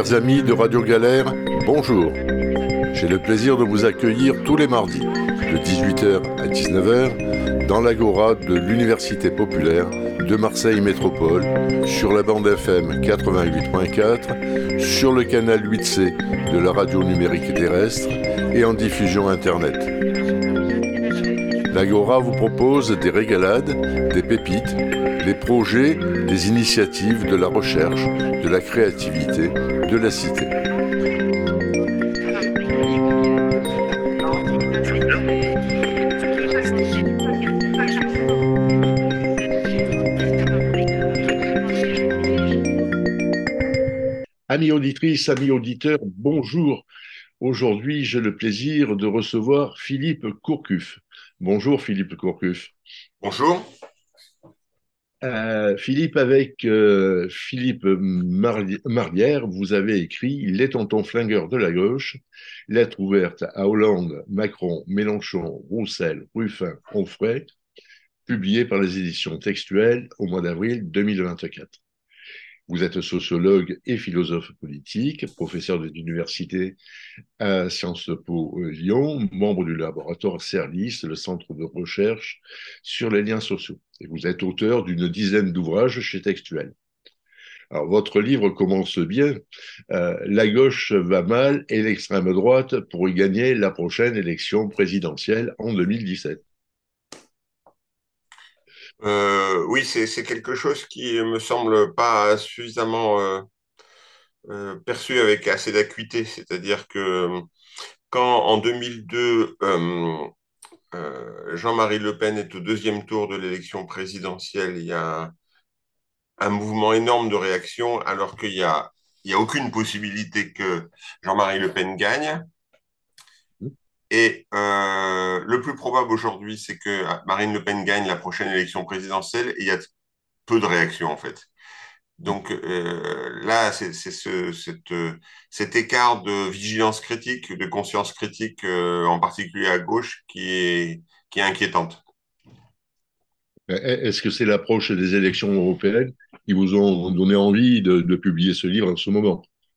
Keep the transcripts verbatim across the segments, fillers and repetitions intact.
Chers amis de Radio Galère, bonjour. J'ai le plaisir de vous accueillir tous les mardis, de dix-huit heures à dix-neuf heures, dans l'Agora de l'Université populaire de Marseille Métropole, sur la bande F M quatre-vingt-huit point quatre, sur le canal huit C de la radio numérique terrestre et en diffusion Internet. L'Agora vous propose des régalades, des pépites, des projets, des initiatives, de la recherche, de la créativité, de la cité. Amis auditrices, amis auditeurs, bonjour. Aujourd'hui, j'ai le plaisir de recevoir Philippe Courcuff. Bonjour Philippe Courcuff. Bonjour. Euh, Philippe, avec euh, Philippe Marli- Marlière, vous avez écrit Les tontons flingueurs de la gauche, lettre ouverte à Hollande, Macron, Mélenchon, Roussel, Ruffin, Onfray, publié par les éditions textuelles au mois d'avril deux mille vingt-quatre. Vous êtes sociologue et philosophe politique, professeur des universités à Sciences Po Lyon, membre du laboratoire CERLIS, le centre de recherche sur les liens sociaux. Et vous êtes auteur d'une dizaine d'ouvrages chez Textuel. Alors, votre livre commence bien. Euh, la gauche va mal et l'extrême droite pour y gagner la prochaine élection présidentielle en deux mille dix-sept. Euh, oui, c'est, c'est quelque chose qui me semble pas suffisamment euh, euh, perçu avec assez d'acuité. C'est-à-dire que euh, quand en deux mille deux, euh, euh, Jean-Marie Le Pen est au deuxième tour de l'élection présidentielle, il y a un mouvement énorme de réaction alors qu'il y a, il y a aucune possibilité que Jean-Marie Le Pen gagne. Et euh, le plus probable aujourd'hui, c'est que Marine Le Pen gagne la prochaine élection présidentielle et il y a peu de réactions en fait. Donc euh, là, c'est c'est ce, cette, euh, cet écart de vigilance critique, de conscience critique, euh, en particulier à gauche, qui est, qui est inquiétante. Est-ce que c'est l'approche des élections européennes qui vous ont donné envie de, de publier ce livre en ce moment?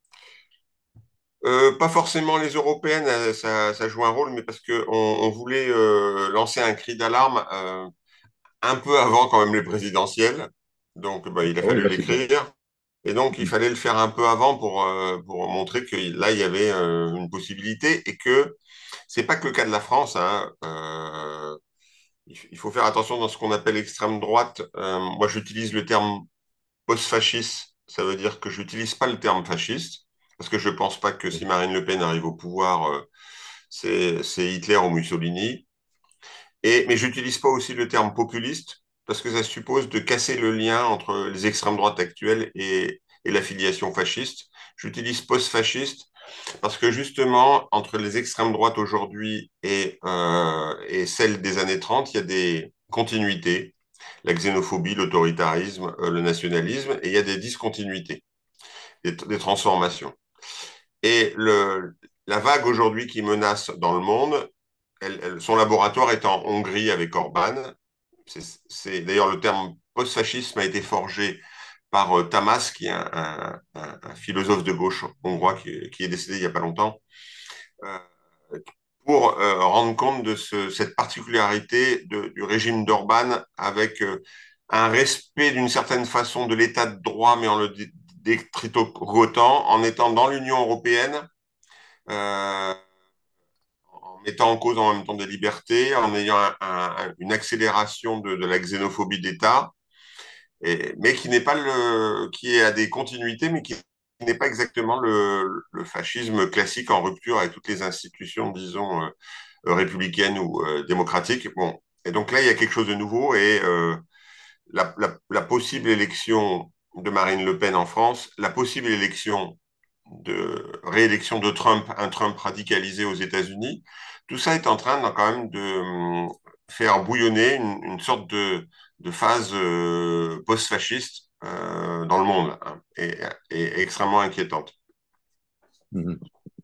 Euh, pas forcément les européennes, euh, ça, ça joue un rôle, mais parce qu'on on voulait euh, lancer un cri d'alarme euh, un peu avant quand même les présidentielles. Donc bah, il a Ah oui, fallu là, c'est bien. l'écrire. Et donc, il fallait le faire un peu avant pour, euh, pour montrer que là, il y avait euh, une possibilité et que c'est pas que le cas de la France, hein. Euh, il il faut faire attention dans ce qu'on appelle extrême droite. Euh, moi, j'utilise le terme post-fasciste. Ça veut dire que j'utilise pas le terme fasciste parce que je pense pas que si Marine Le Pen arrive au pouvoir, euh, c'est, c'est Hitler ou Mussolini. Et, mais j'utilise pas aussi le terme populiste parce que ça suppose de casser le lien entre les extrêmes droites actuelles et, et la filiation fasciste. J'utilise post-fasciste parce que justement, entre les extrêmes droites aujourd'hui et, euh, et celles des années trente, il y a des continuités, la xénophobie, l'autoritarisme, euh, le nationalisme, et il y a des discontinuités, des, des transformations. Et le, la vague aujourd'hui qui menace dans le monde, elle, elle, son laboratoire est en Hongrie avec Orban. C'est, c'est, d'ailleurs, le terme post-fascisme a été forgé par euh, Tamas, qui est un, un, un, un, philosophe de gauche hongrois qui, qui est décédé il n'y a pas longtemps, euh, pour euh, rendre compte de ce, cette particularité de, du régime d'Orban avec euh, un respect d'une certaine façon de l'état de droit, mais en le détricotant, en étant dans l'Union européenne, euh, en mettant en cause en même temps des libertés, en ayant un, un, une accélération de, de la xénophobie d'État, et, mais qui n'est pas le, qui a des continuités, mais qui n'est pas exactement le, le fascisme classique en rupture avec toutes les institutions, disons, euh, républicaines ou euh, démocratiques. Bon, et donc là, il y a quelque chose de nouveau et euh, la, la, la possible élection de Marine Le Pen en France, la possible élection de réélection de Trump, un Trump radicalisé aux États-Unis, tout ça est en train de, quand même de faire bouillonner une, une sorte de, de phase euh, post-fasciste euh, dans le monde, hein, et, et extrêmement inquiétante. Mhm.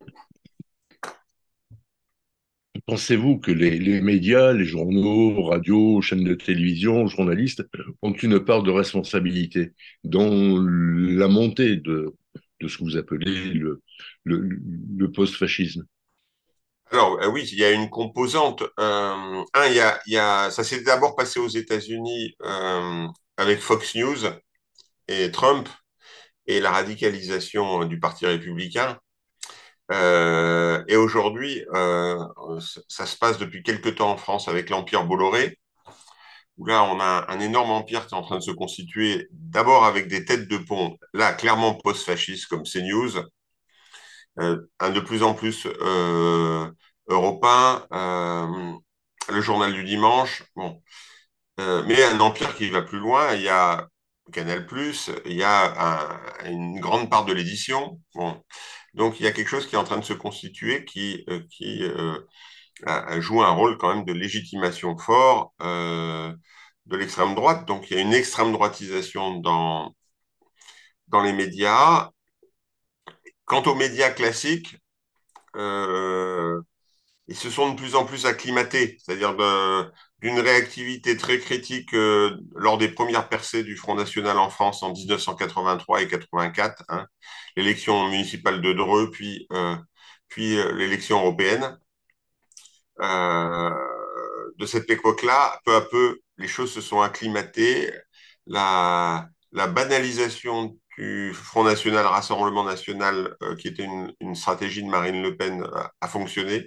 Pensez-vous que les, les médias, les journaux, radios, chaînes de télévision, journalistes ont une part de responsabilité dans la montée de, de ce que vous appelez le, le, le post-fascisme? Alors, euh, oui, il y a une composante. Euh, un, il y a, il y a, ça s'est d'abord passé aux États-Unis euh, avec Fox News et Trump et la radicalisation du Parti républicain. Euh, et aujourd'hui, euh, ça se passe depuis quelque temps en France avec l'Empire Bolloré, où là, on a un énorme empire qui est en train de se constituer, d'abord avec des têtes de pont, là, clairement post-fascistes comme CNews, euh, un de plus en plus euh, européen, euh, le journal du dimanche, bon, euh, mais un empire qui va plus loin. Il y a Canal+, il y a un, une grande part de l'édition. Bon, donc il y a quelque chose qui est en train de se constituer qui, euh, qui euh, a, a joue un rôle quand même de légitimation fort euh, de l'extrême droite. Donc il y a une extrême droitisation dans dans les médias. Quant aux médias classiques, euh, ils se sont de plus en plus acclimatés, c'est-à-dire de- d'une réactivité très critique euh, lors des premières percées du Front National en France en mille neuf cent quatre-vingt-trois et quatre-vingt-quatre, hein, l'élection municipale de Dreux, puis, euh, puis euh, l'élection européenne. Euh, de cette époque-là, peu à peu, les choses se sont acclimatées. La, la banalisation du Front National, Rassemblement National, euh, qui était une, une stratégie de Marine Le Pen, a, a fonctionné.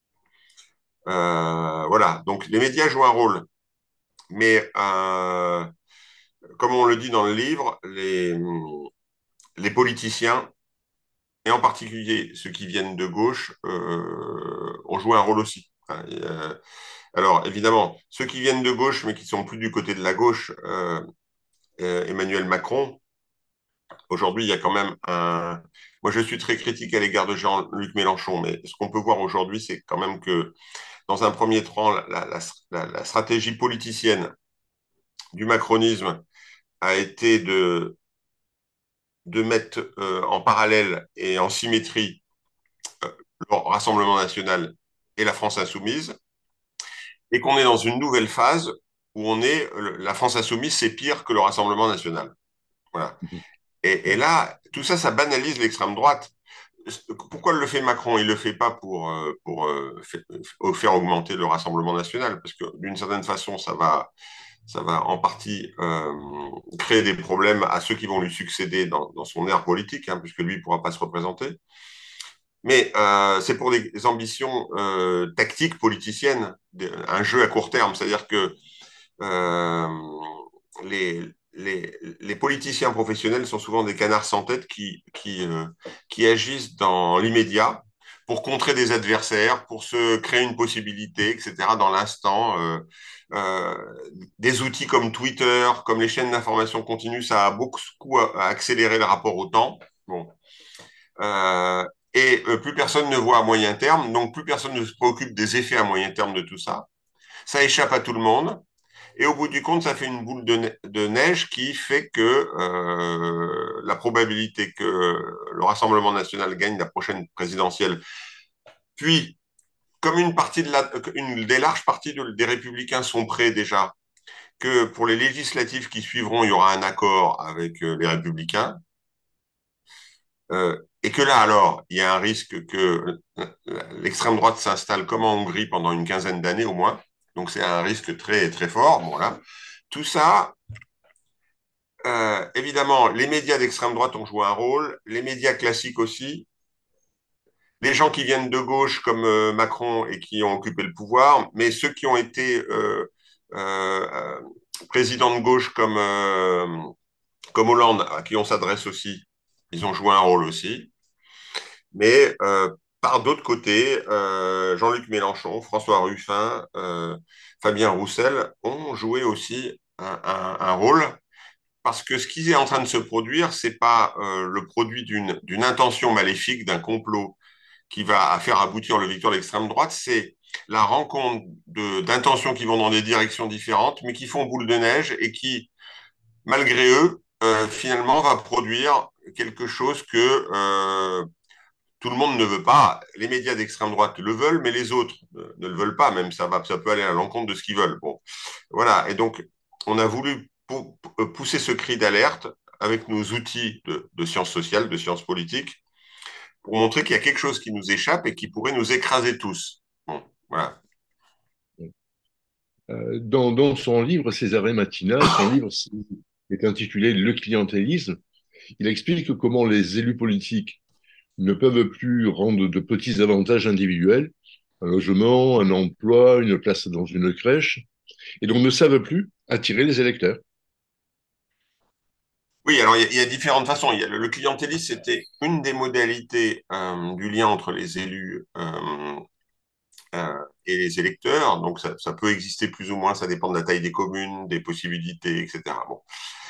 Euh, voilà, donc les médias jouent un rôle, mais euh, comme on le dit dans le livre, les, les politiciens, et en particulier ceux qui viennent de gauche, euh, ont joué un rôle aussi. Hein, et, euh, alors évidemment, ceux qui viennent de gauche, mais qui sont plus du côté de la gauche, euh, euh, Emmanuel Macron, aujourd'hui il y a quand même un... Moi je suis très critique à l'égard de Jean-Luc Mélenchon, mais ce qu'on peut voir aujourd'hui, c'est quand même que dans un premier temps, la, la, la, la stratégie politicienne du macronisme a été de, de mettre euh, en parallèle et en symétrie euh, le Rassemblement national et la France insoumise, et qu'on est dans une nouvelle phase où on est, la France insoumise, c'est pire que le Rassemblement national. Voilà. Et, et là, tout ça, ça banalise l'extrême droite. Pourquoi le fait Macron? Il le fait pas pour, euh, pour euh, faire augmenter le Rassemblement national, parce que d'une certaine façon, ça va, ça va en partie euh, créer des problèmes à ceux qui vont lui succéder dans, dans son ère politique, hein, puisque lui ne pourra pas se représenter. Mais euh, c'est pour des ambitions euh, tactiques, politiciennes, un jeu à court terme. C'est-à-dire que euh, les, les, les, politiciens professionnels sont souvent des canards sans tête qui, qui, euh, qui agissent dans l'immédiat pour contrer des adversaires, pour se créer une possibilité, et cetera, dans l'instant. Euh, euh, des outils comme Twitter, comme les chaînes d'information continue, ça a beaucoup accéléré le rapport au temps. Bon. Euh, et euh, plus personne ne voit à moyen terme, donc plus personne ne se préoccupe des effets à moyen terme de tout ça. Ça échappe à tout le monde. Et au bout du compte, ça fait une boule de, ne de neige qui fait que euh, la probabilité que le Rassemblement national gagne la prochaine présidentielle, puis comme une partie de la, une des larges parties de, des républicains sont prêts déjà, que pour les législatives qui suivront, il y aura un accord avec euh, les républicains, euh, et que là, alors, il y a un risque que l'extrême droite s'installe comme en Hongrie pendant une quinzaine d'années au moins. Donc c'est un risque très très fort. Bon, là. Tout ça, euh, évidemment, les médias d'extrême droite ont joué un rôle, les médias classiques aussi, les gens qui viennent de gauche comme euh, Macron et qui ont occupé le pouvoir, mais ceux qui ont été euh, euh, présidents de gauche comme, euh, comme Hollande, à qui on s'adresse aussi, ils ont joué un rôle aussi. Mais euh, par d'autres côtés, euh, Jean-Luc Mélenchon, François Ruffin, euh, Fabien Roussel ont joué aussi un, un, un rôle parce que ce qui est en train de se produire, c'est pas euh, le produit d'une d'une intention maléfique, d'un complot qui va faire aboutir le victoire de l'extrême droite, c'est la rencontre de d'intentions qui vont dans des directions différentes, mais qui font boule de neige et qui, malgré eux, euh, finalement, va produire quelque chose que euh, tout le monde ne veut pas. Les médias d'extrême droite le veulent, mais les autres ne le veulent pas. Même ça va, ça peut aller à l'encontre de ce qu'ils veulent. Bon, voilà. Et donc, on a voulu pousser ce cri d'alerte avec nos outils de, de sciences sociales, de sciences politiques, pour montrer qu'il y a quelque chose qui nous échappe et qui pourrait nous écraser tous. Bon, voilà. Euh, dans, dans son livre César Matina, son livre est intitulé Le clientélisme. Il explique comment les élus politiques ne peuvent plus rendre de petits avantages individuels, un logement, un emploi, une place dans une crèche, et donc ne savent plus attirer les électeurs. Oui, alors il y, a, il y a différentes façons. Il y a le, le clientélisme, c'était une des modalités euh, du lien entre les élus euh, euh, et les électeurs. Donc ça, ça, peut exister plus ou moins, ça dépend de la taille des communes, des possibilités, et cetera. Bon.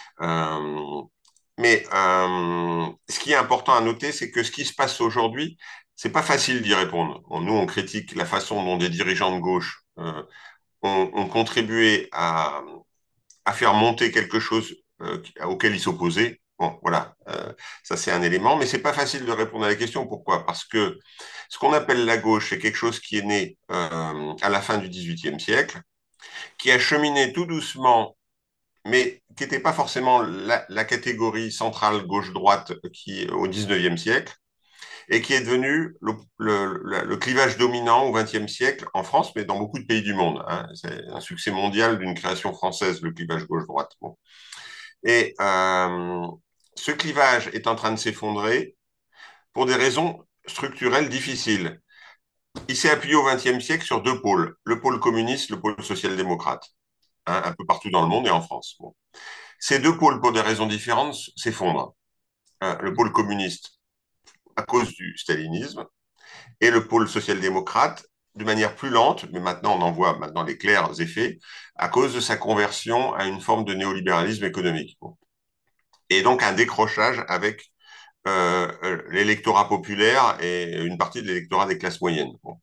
Euh, mais euh, ce qui est important à noter, c'est que ce qui se passe aujourd'hui, c'est pas facile d'y répondre. Bon, nous, on critique la façon dont des dirigeants de gauche euh, ont, ont, contribué à, à faire monter quelque chose euh, auquel ils s'opposaient. Bon, voilà, euh, ça c'est un élément, mais c'est pas facile de répondre à la question. Pourquoi? Parce que ce qu'on appelle la gauche, c'est quelque chose qui est né euh, à la fin du dix-huitième siècle, qui a cheminé tout doucement, mais qui n'était pas forcément la, la catégorie centrale gauche-droite qui au dix-neuvième siècle, et qui est devenu le, le, le, le clivage dominant au vingtième siècle en France, mais dans beaucoup de pays du monde. Hein. C'est un succès mondial d'une création française, le clivage gauche-droite. Bon. Et euh, ce clivage est en train de s'effondrer pour des raisons structurelles difficiles. Il s'est appuyé au vingtième siècle sur deux pôles, le pôle communiste, le pôle social-démocrate, hein, un peu partout dans le monde et en France. Bon. Ces deux pôles, pour des raisons différentes, s'effondrent. Hein, le pôle communiste à cause du stalinisme et le pôle social-démocrate de manière plus lente, mais maintenant on en voit maintenant les clairs effets, à cause de sa conversion à une forme de néolibéralisme économique. Bon. Et donc un décrochage avec euh, l'électorat populaire et une partie de l'électorat des classes moyennes. Bon.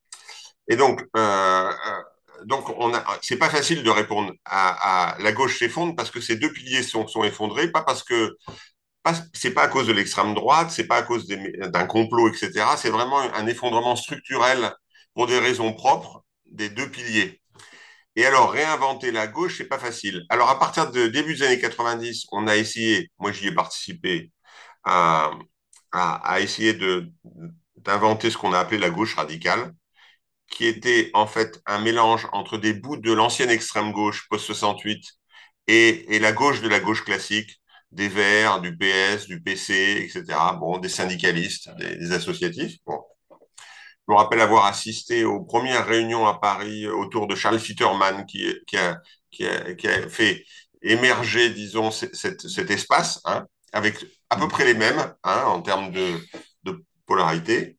Et donc, euh, donc on a, c'est pas facile de répondre à, à la gauche s'effondre parce que ces deux piliers sont, sont effondrés, pas parce que pas, c'est pas à cause de l'extrême droite, c'est pas à cause d'un complot, et cetera. C'est vraiment un effondrement structurel pour des raisons propres des deux piliers. Et alors, réinventer la gauche, c'est pas facile. Alors, à partir de début des années quatre-vingt-dix, on a essayé, moi j'y ai participé, à, à, à essayer de, d'inventer ce qu'on a appelé la gauche radicale, qui était en fait un mélange entre des bouts de l'ancienne extrême gauche post-soixante-huit et, et la gauche de la gauche classique, des Verts, du P S, du P C, et cetera. Bon, des syndicalistes, des, des associatifs. Bon. Je me rappelle avoir assisté aux premières réunions à Paris autour de Charles Fitterman, qui, qui, a, qui, a, qui a fait émerger, disons, cet, cet espace, hein, avec à peu près les mêmes hein, en termes de, de polarité.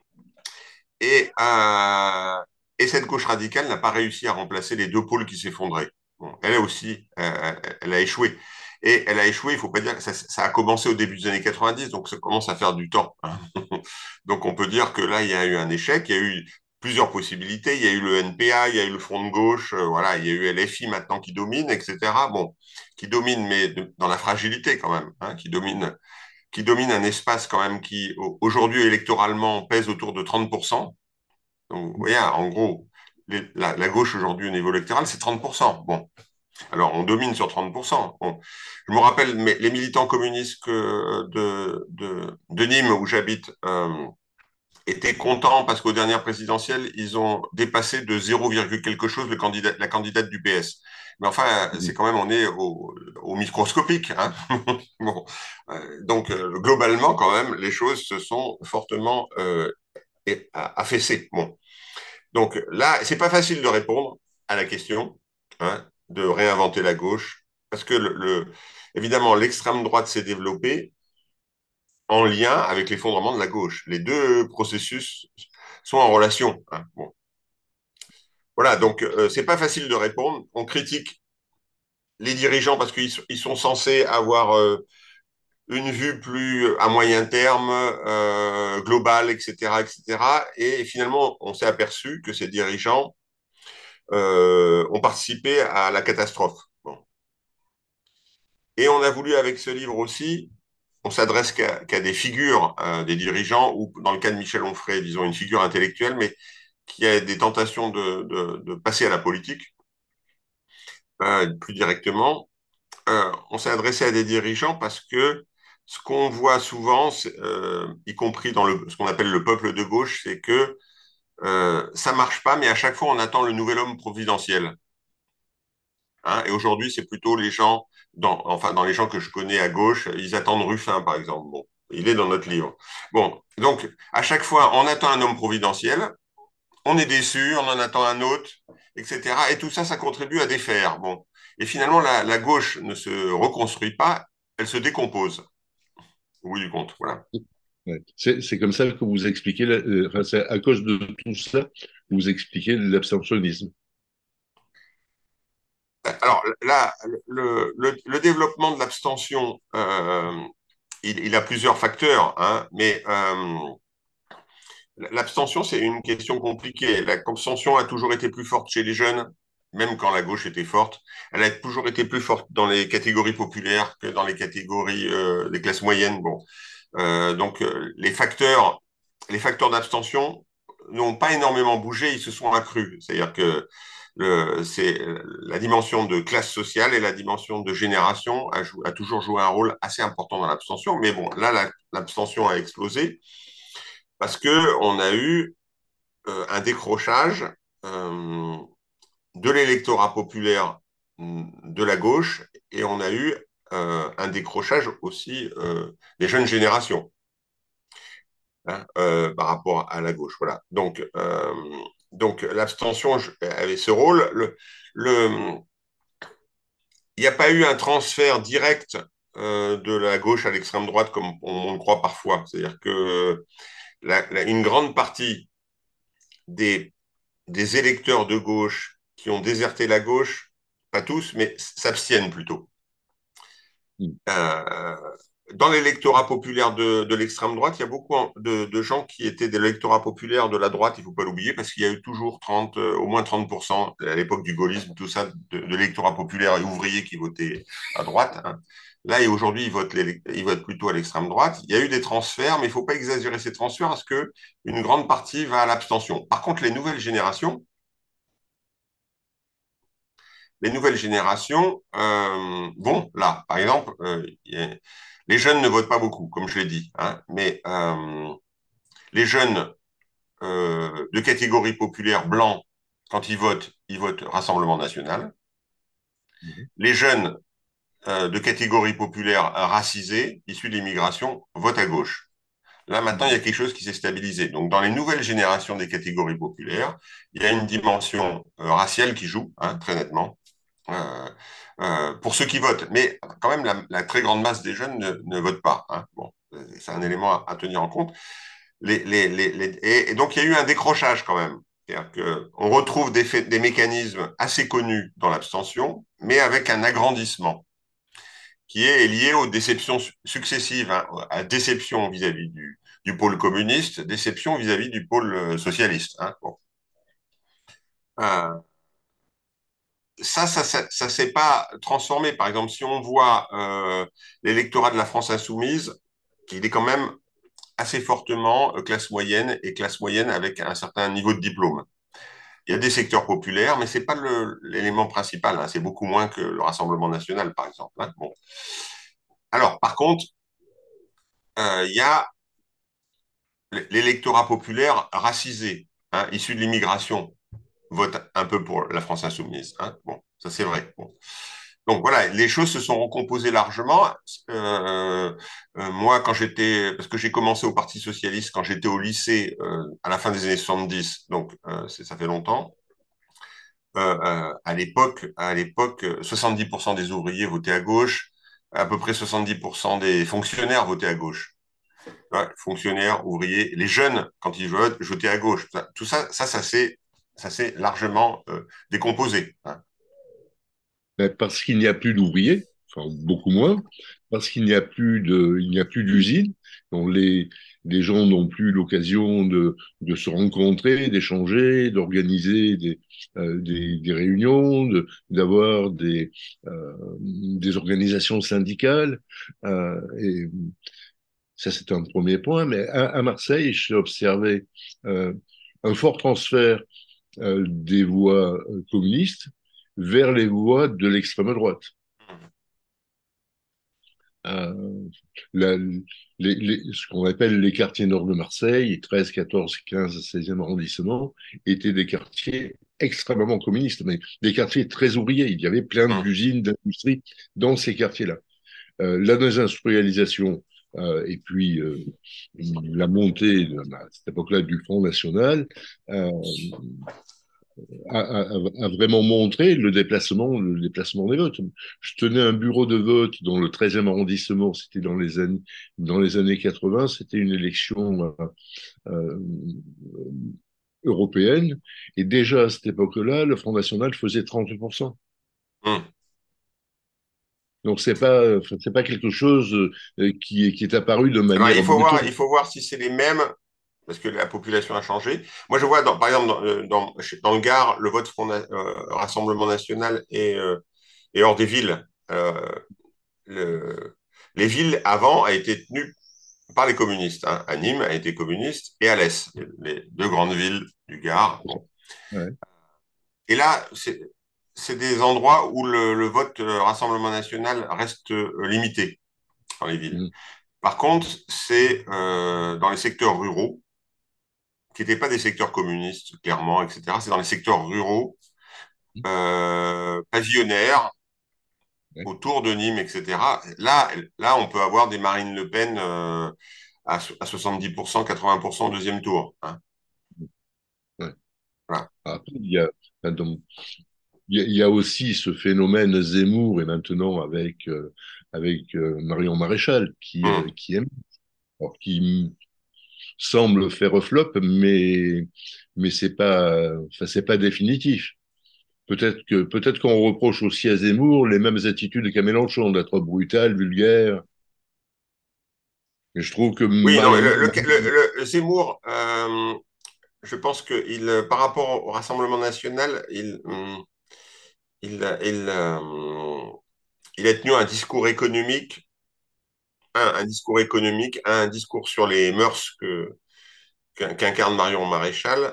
Et, euh, et cette gauche radicale n'a pas réussi à remplacer les deux pôles qui s'effondraient. Bon, elle a aussi, euh, elle a échoué. Et elle a échoué, il faut pas dire que ça, ça a commencé au début des années quatre-vingt-dix, donc ça commence à faire du temps. Hein. Donc on peut dire que là, il y a eu un échec, il y a eu plusieurs possibilités, il y a eu le N P A, il y a eu le Front de gauche, euh, voilà, il y a eu L F I maintenant qui domine, et cetera. Bon, qui domine, mais de, dans la fragilité quand même, hein, qui domine, qui domine un espace quand même qui, aujourd'hui, électoralement, pèse autour de trente pour cent. Donc, vous voyez, en gros, les, la, la, gauche aujourd'hui au niveau électoral, c'est trente pour cent. Bon, alors on domine sur trente pour cent. Bon. Je me rappelle mais, les militants communistes que, de, de, de Nîmes, où j'habite, euh, étaient contents parce qu'aux dernières présidentielles, ils ont dépassé de zéro, quelque chose le candidat, la candidate du P S. Mais enfin, c'est quand même, on est au, au microscopique. Hein. Bon. Donc, euh, globalement, quand même, les choses se sont fortement euh, affaissées. Bon. Donc là, c'est pas facile de répondre à la question hein, de réinventer la gauche, parce que le, le, évidemment, l'extrême droite s'est développée en lien avec l'effondrement de la gauche. Les deux processus sont en relation. Hein. Bon. Voilà, donc euh, c'est pas facile de répondre. On critique les dirigeants parce qu'ils ils sont censés avoir euh, une vue plus à moyen terme, euh, globale, et cetera, et cetera. Et finalement, on s'est aperçu que ces dirigeants euh, ont participé à la catastrophe. Bon. Et on a voulu avec ce livre aussi, on s'adresse qu'à qu'à des figures, euh, des dirigeants, ou dans le cas de Michel Onfray, disons une figure intellectuelle, mais qui a des tentations de, de, de passer à la politique, euh, plus directement. euh, on s'est adressé à des dirigeants parce que ce qu'on voit souvent, euh, y compris dans le, ce qu'on appelle le peuple de gauche, c'est que euh, ça marche pas, mais à chaque fois, on attend le nouvel homme providentiel. Hein, et aujourd'hui, c'est plutôt les gens, dans, enfin, dans les gens que je connais à gauche, ils attendent Ruffin, par exemple. Bon, il est dans notre livre. Bon, donc, à chaque fois, on attend un homme providentiel, on est déçu, on en attend un autre, et cetera. Et tout ça, ça contribue à défaire. Bon. Et finalement, la, la gauche ne se reconstruit pas, elle se décompose, au bout du compte. Voilà. Ouais. C'est c'est comme ça que vous expliquez, la- euh, enfin, c'est à cause de tout ça que vous expliquez l'abstentionnisme. Alors là, le, le, le développement de l'abstention, euh, il, il, a plusieurs facteurs, hein, mais euh, l'abstention, c'est une question compliquée. L'abstention a toujours été plus forte chez les jeunes, même quand la gauche était forte. Elle a toujours été plus forte dans les catégories populaires que dans les catégories euh, des classes moyennes. Bon, euh, donc euh, les facteurs, les facteurs d'abstention n'ont pas énormément bougé, ils se sont accrus. C'est-à-dire que le, c'est la dimension de classe sociale et la dimension de génération a, jou- a toujours joué un rôle assez important dans l'abstention. Mais bon, là, la- l'abstention a explosé parce que on a eu euh, un décrochage euh, de l'électorat populaire de la gauche et on a eu euh, un décrochage aussi euh, des jeunes générations, hein, euh, par rapport à la gauche. Voilà. Donc, euh, donc l'abstention avait ce rôle. Le, le, il n'y a pas eu un transfert direct euh, de la gauche à l'extrême droite comme on, on le croit parfois. C'est-à-dire que la, la, une grande partie des des électeurs de gauche qui ont déserté la gauche, pas tous, mais s'abstiennent plutôt. Mm. Euh, dans l'électorat populaire de, de l'extrême droite, il y a beaucoup de, de, gens qui étaient de l'électorat populaire de la droite, il ne faut pas l'oublier, parce qu'il y a eu toujours trente, euh, au moins trente pour cent à l'époque du gaullisme, tout ça, de, de l'électorat populaire et ouvrier qui votaient à droite. Hein. Là, et aujourd'hui, ils votent, les, ils votent plutôt à l'extrême droite. Il y a eu des transferts, mais il ne faut pas exagérer ces transferts parce qu'une grande partie va à l'abstention. Par contre, les nouvelles générations, les nouvelles générations, euh, bon, là, par exemple, euh, a, les jeunes ne votent pas beaucoup, comme je l'ai dit, hein, mais euh, les jeunes euh, de catégorie populaire blancs, quand ils votent, ils votent Rassemblement national. Mhm. Les jeunes euh, de catégorie populaire racisés, issus de l'immigration, votent à gauche. Là, maintenant, il y a Mhm. quelque chose qui s'est stabilisé. Donc, dans les nouvelles générations des catégories populaires, il y a une dimension euh, raciale qui joue, hein, très nettement. Euh, euh, pour ceux qui votent. Mais quand même, la, la très grande masse des jeunes ne, ne votent pas. Hein. Bon, c'est un élément à, à, tenir en compte. Les, les, les, les, et, et, donc, il y a eu un décrochage quand même. C'est-à-dire qu'on retrouve des, faits, des mécanismes assez connus dans l'abstention, mais avec un agrandissement qui est lié aux déceptions successives, hein, à déception vis-à-vis du, du pôle communiste, déception vis-à-vis du pôle socialiste. Hein. Bon. Euh, ça, ça, ça, ça s'est pas transformé. Par exemple, si on voit euh, l'électorat de la France insoumise, il est quand même assez fortement euh, classe moyenne et classe moyenne avec un certain niveau de diplôme. Il y a des secteurs populaires, mais c'est pas l'élément principal. Hein. C'est beaucoup moins que le Rassemblement national, par exemple. Hein. Bon. Alors, par contre, euh, il y a l'électorat populaire racisé, hein, issu de l'immigration, vote un peu pour la France insoumise. Hein. Bon, ça c'est vrai. Bon. Donc voilà, les choses se sont recomposées largement. Euh, euh, moi, quand j'étais, parce que j'ai commencé au Parti socialiste quand j'étais au lycée euh, à la fin des années soixante-dix, donc euh, ça fait longtemps. Euh, euh, à l'époque, à l'époque, soixante-dix pour cent des ouvriers votaient à gauche, à peu près soixante-dix pour cent des fonctionnaires votaient à gauche. Ouais, fonctionnaires, ouvriers, les jeunes, quand ils votent, votaient à gauche. Tout ça, ça, ça s'est, ça s'est largement euh, décomposé. Hein. Ben, parce qu'il n'y a plus d'ouvriers, enfin beaucoup moins, parce qu'il n'y a plus de, il n'y a plus d'usines, donc les, les gens n'ont plus l'occasion de, de se rencontrer, d'échanger, d'organiser des, euh, des, des réunions, de, d'avoir des, euh, des organisations syndicales. Euh, et ça, c'est un premier point. Mais à, à Marseille, j'ai observé euh, un fort transfert euh, des voix euh, communistes vers les voix de l'extrême droite. Euh, la- les- les- ce qu'on appelle les quartiers nord de Marseille, treize, quatorze, quinze, seizième arrondissement, étaient des quartiers extrêmement communistes, mais des quartiers très ouvriers. Il y avait plein Hum, d'usines, d'industries dans ces quartiers-là. Euh, la désindustrialisation euh, et puis euh, la montée de, à cette époque-là du Front National euh, a, a- a vraiment montré le déplacement, le déplacement des votes. Je tenais un bureau de vote dans le treizième arrondissement, c'était dans les années, dans les années quatre-vingts, c'était une élection euh, euh, européenne, et déjà à cette époque-là, le Front National faisait trente pour cent. hum. Donc c'est pas, c'est pas quelque chose euh, qui est, qui est apparu de Alors, il manière faut brutale. voir, il faut voir si c'est les mêmes, parce que la population a changé. Moi, je vois, dans, par exemple, dans, euh, dans, dans le Gard, le vote Front Na- euh, Rassemblement National est, euh, est hors des villes. Euh, le- les villes, avant, a été tenues par les communistes, hein. À Nîmes a été communiste et Alès, les deux grandes villes du Gard. Bon. Ouais. Et là, c'est c'est des endroits où le, le vote euh, Rassemblement National reste euh, limité dans les villes. Mhm. Par contre, c'est euh, dans les secteurs ruraux, qui n'étaient pas des secteurs communistes, clairement, et cetera. C'est dans les secteurs ruraux, euh, pavillonnaires, Ouais. autour de Nîmes, et cetera. Là, là, on peut avoir des Marine Le Pen euh, à, à soixante-dix pour cent, quatre-vingts pour cent au deuxième tour, hein. Ouais. Voilà. Après, il y a, enfin, donc, il y a, il y a aussi ce phénomène Zemmour et maintenant avec, euh, avec euh, Marion Maréchal qui, euh, Hum. qui aime, alors, qui semble faire flop, mais, mais c'est pas, enfin, c'est pas définitif. Peut-être que, peut-être qu'on reproche aussi à Zemmour les mêmes attitudes qu'à Mélenchon, d'être brutal, vulgaire. Et je trouve que Oui, non, Marion, le, le, le- le Zemmour, euh, je pense que il, euh, par rapport au Rassemblement national, il, hum, il, il, euh, il a tenu un discours économique, un, un discours économique, un discours sur les mœurs que, qu'incarne Marion Maréchal,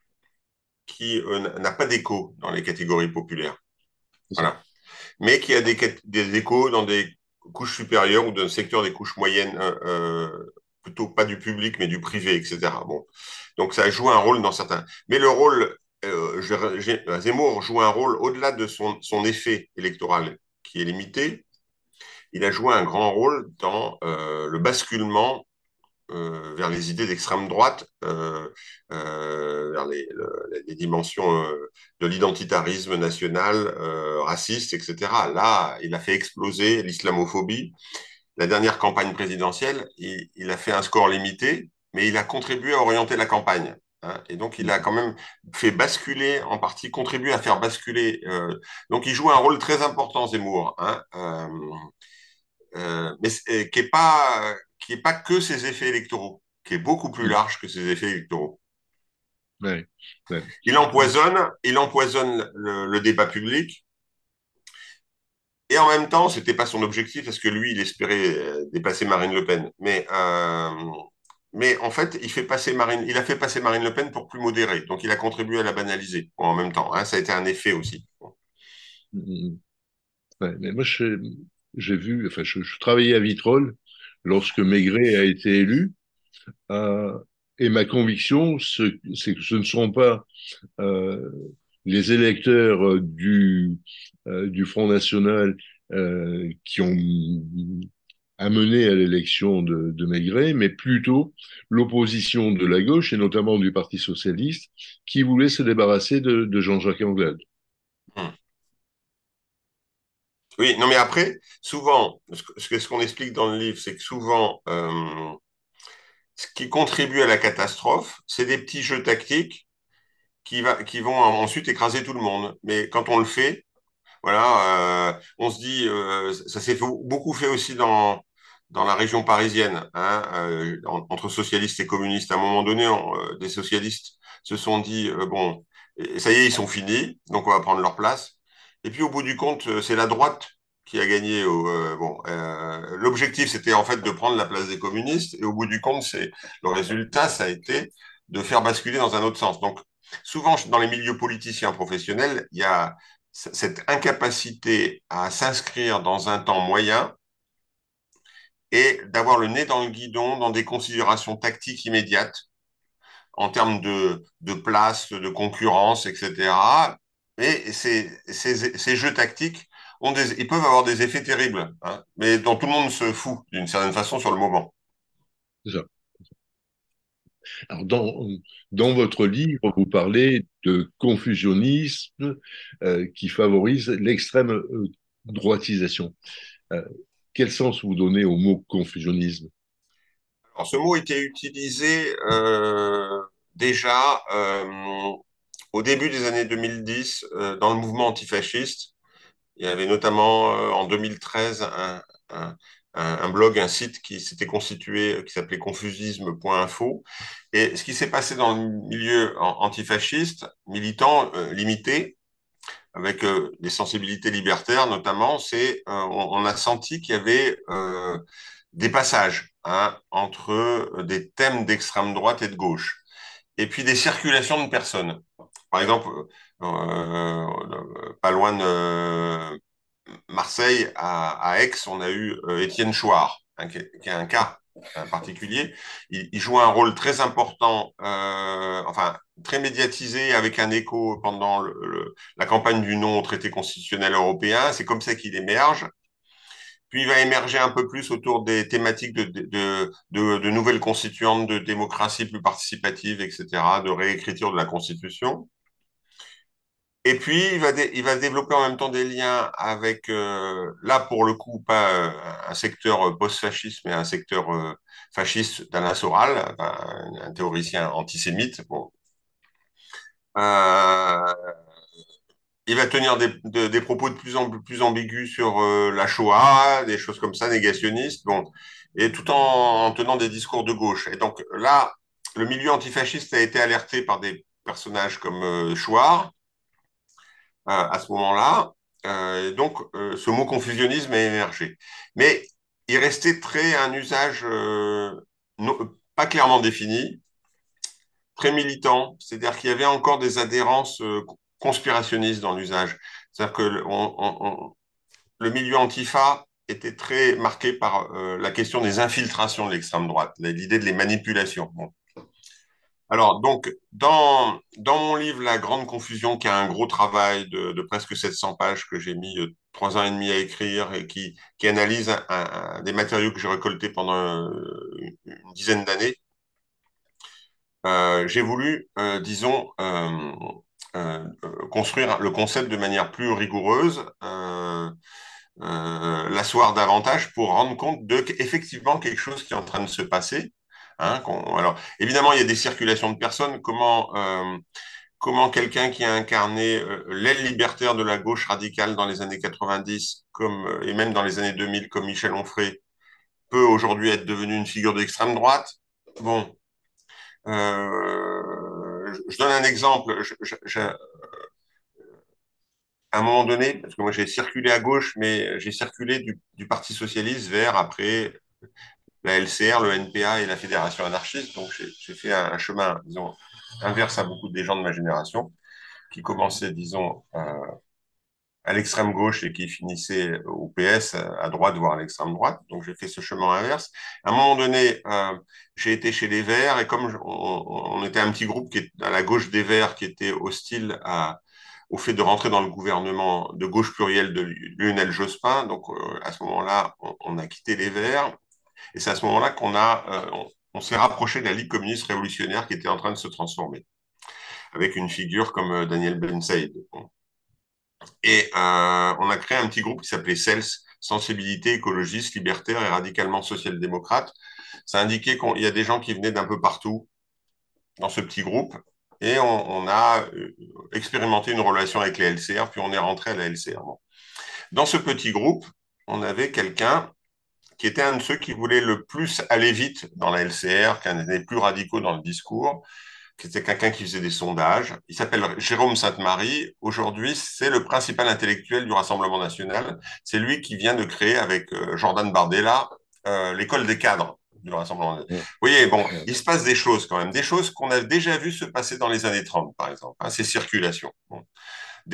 qui euh, n'a pas d'écho dans les catégories populaires. c'est ça. Voilà. Mais qui a des, des échos dans des couches supérieures ou dans le secteur des couches moyennes, euh, euh, plutôt pas du public, mais du privé, et cetera. Bon. Donc ça joue un rôle dans certains. Mais le rôle, euh, je, Zemmour joue un rôle au-delà de son, son effet électoral qui est limité. Il a joué un grand rôle dans euh, le basculement euh, vers les idées d'extrême droite, euh, euh, vers les, le, les dimensions euh, de l'identitarisme national, euh, raciste, et cetera. Là, il a fait exploser l'islamophobie. La dernière campagne présidentielle, il, il, a fait un score limité, mais il a contribué à orienter la campagne, hein. Et donc, il a quand même fait basculer, en partie, contribué à faire basculer. Euh, donc, il joue un rôle très important, Zemmour, hein, euh, euh, mais euh, qui n'est pas, qui est pas que ses effets électoraux, qui est beaucoup plus Mm. large que ses effets électoraux. Ouais. Ouais. Il empoisonne, il empoisonne le, le débat public, et en même temps, c'était pas son objectif, parce que lui, il espérait euh, dépasser Marine Le Pen. Mais, euh, mais en fait, il fait passer Marine, il a fait passer Marine Le Pen pour plus modérée, donc il a contribué à la banaliser en même temps, hein. Ça a été un effet aussi. Mm. Ouais. Mais moi, je- j'ai vu, enfin, je, je travaillais à Vitrolles lorsque Maigret a été élu, euh, et ma conviction, ce- c'est que ce ne sont pas euh, les électeurs euh, du, euh, du Front National euh, qui ont amené à l'élection de, de Maigret, mais plutôt l'opposition de la gauche, et notamment du Parti socialiste, qui voulait se débarrasser de, de Jean-Jacques Anglade. Hmm. Oui, non, mais après, souvent, ce que- ce qu'on explique dans le livre, c'est que souvent, euh, ce qui contribue à la catastrophe, c'est des petits jeux tactiques qui, va, qui vont ensuite écraser tout le monde. Mais quand on le fait, voilà, euh, on se dit, euh, ça s'est beaucoup fait aussi dans, dans la région parisienne, hein, euh, entre socialistes et communistes. À un moment donné, on, euh, des socialistes se sont dit, euh, bon, ça y est, ils sont finis, donc on va prendre leur place. Et puis au bout du compte, euh, c'est la droite qui a gagné. Au, euh, bon, euh, l'objectif, c'était en fait de prendre la place des communistes, et au bout du compte, c'est le résultat, ça a été de faire basculer dans un autre sens. Donc, souvent, dans les milieux politiciens professionnels, il y a cette incapacité à s'inscrire dans un temps moyen et d'avoir le nez dans le guidon dans des considérations tactiques immédiates en termes de, de place, de concurrence, et cetera. Et ces, ces, ces jeux tactiques ont des, ils peuvent avoir des effets terribles, hein, mais dont tout le monde se fout d'une certaine façon sur le moment. C'est ça. Alors, dans, dans votre livre, vous parlez de confusionnisme euh, qui favorise l'extrême euh, droitisation. Euh, Quel sens vous donnez au mot confusionnisme? Alors, ce mot était utilisé euh, déjà euh, au début des années deux mille dix euh, dans le mouvement antifasciste. Il y avait notamment euh, en deux mille treize un, un, un, blog, un site qui s'était constitué, qui s'appelait confusisme point info. Et ce qui s'est passé dans le milieu antifasciste, militant, euh, limité, avec euh, des sensibilités libertaires notamment, c'est euh, on, on, a senti qu'il y avait euh, des passages hein, entre euh, des thèmes d'extrême droite et de gauche, et puis des circulations de personnes. Par exemple, euh, euh, pas loin de euh, Marseille, à, à Aix, on a eu euh, Étienne Chouard, hein, qui, est, qui est un cas un particulier. Il, il joue un rôle très important, euh, enfin très médiatisé, avec un écho pendant le, le, la campagne du non au traité constitutionnel européen. C'est comme ça qu'il émerge. Puis il va émerger un peu plus autour des thématiques de, de, de, de, de nouvelles constituantes, de démocratie plus participative, et cetera, de réécriture de la Constitution. Et puis, il va, dé- il va développer en même temps des liens avec, euh, là pour le coup, pas euh, un secteur euh, post-fasciste, mais un secteur euh, fasciste d'Alain Soral, un, un théoricien antisémite. Bon. Euh, il va tenir des, de- des propos de plus en plus ambigus sur euh, la Shoah, des choses comme ça, négationnistes, bon, et tout en, en tenant des discours de gauche. Et donc là, le milieu antifasciste a été alerté par des personnages comme euh, Chouard, euh, à ce moment-là. Euh, donc, euh, ce mot confusionnisme a émergé. Mais il restait très un usage euh, non- pas clairement défini, très militant. C'est-à-dire qu'il y avait encore des adhérences euh, conspirationnistes dans l'usage. C'est-à-dire que le, on, on, on, le milieu antifa était très marqué par euh, la question des infiltrations de l'extrême droite, l'idée de les manipulations. Bon. Alors, donc, dans, dans mon livre La Grande Confusion, qui a un gros travail de, de presque sept cents pages que j'ai mis euh, trois ans et demi à écrire et qui, qui analyse un, un, des matériaux que j'ai récoltés pendant euh, une dizaine d'années, euh, j'ai voulu, euh, disons, euh, euh, construire le concept de manière plus rigoureuse, euh, euh, l'asseoir davantage pour rendre compte de effectivement quelque chose qui est en train de se passer. Hein, qu'on- alors, évidemment, il y a des circulations de personnes. Comment, euh, comment quelqu'un qui a incarné euh, l'aile libertaire de la gauche radicale dans les années quatre-vingt-dix, comme, euh, et même dans les années deux mille, comme Michel Onfray, peut aujourd'hui être devenu une figure d'extrême droite. Bon, euh, je, je donne un exemple. Je, je, je, à un moment donné, parce que moi j'ai circulé à gauche, mais j'ai circulé du, du Parti socialiste vers après la L C R, le N P A et la Fédération anarchiste. Donc j'ai fait un, un chemin, disons, inverse à beaucoup des gens de ma génération, qui commençaient, disons, euh, à l'extrême gauche et qui finissait au P S, à droite, voire à l'extrême droite. Donc j'ai fait ce chemin inverse. À un moment donné, euh, j'ai été chez les Verts et comme je, on, on, était un petit groupe qui est à la gauche des Verts qui était hostile à, au fait de rentrer dans le gouvernement de gauche plurielle de Lionel Jospin. Donc euh, à ce moment-là, on, on, a quitté les Verts et c'est à ce moment-là qu'on a, euh, on, on s'est rapproché de la Ligue communiste révolutionnaire qui était en train de se transformer avec une figure comme euh, Daniel Ben Saïd. Bon. Et euh, on a créé un petit groupe qui s'appelait C E L S, Sensibilité écologiste, libertaire et radicalement social-démocrate. Ça indiquait qu'il y a des gens qui venaient d'un peu partout dans ce petit groupe. Et on, on a euh, expérimenté une relation avec les L C R, puis on est rentré à la L C R. Bon. Dans ce petit groupe, on avait quelqu'un qui était un de ceux qui voulait le plus aller vite dans la L C R, qu'un des plus radicaux dans le discours, qui était quelqu'un qui faisait des sondages. Il s'appelle Jérôme Sainte-Marie. Aujourd'hui, c'est le principal intellectuel du Rassemblement national. C'est lui qui vient de créer avec euh, Jordan Bardella euh, l'école des cadres du Rassemblement national. Ouais, Vous voyez, bon, ouais. il se passe des choses quand même, des choses qu'on a déjà vues se passer dans les années trente, par exemple, hein, ces circulations. Bon.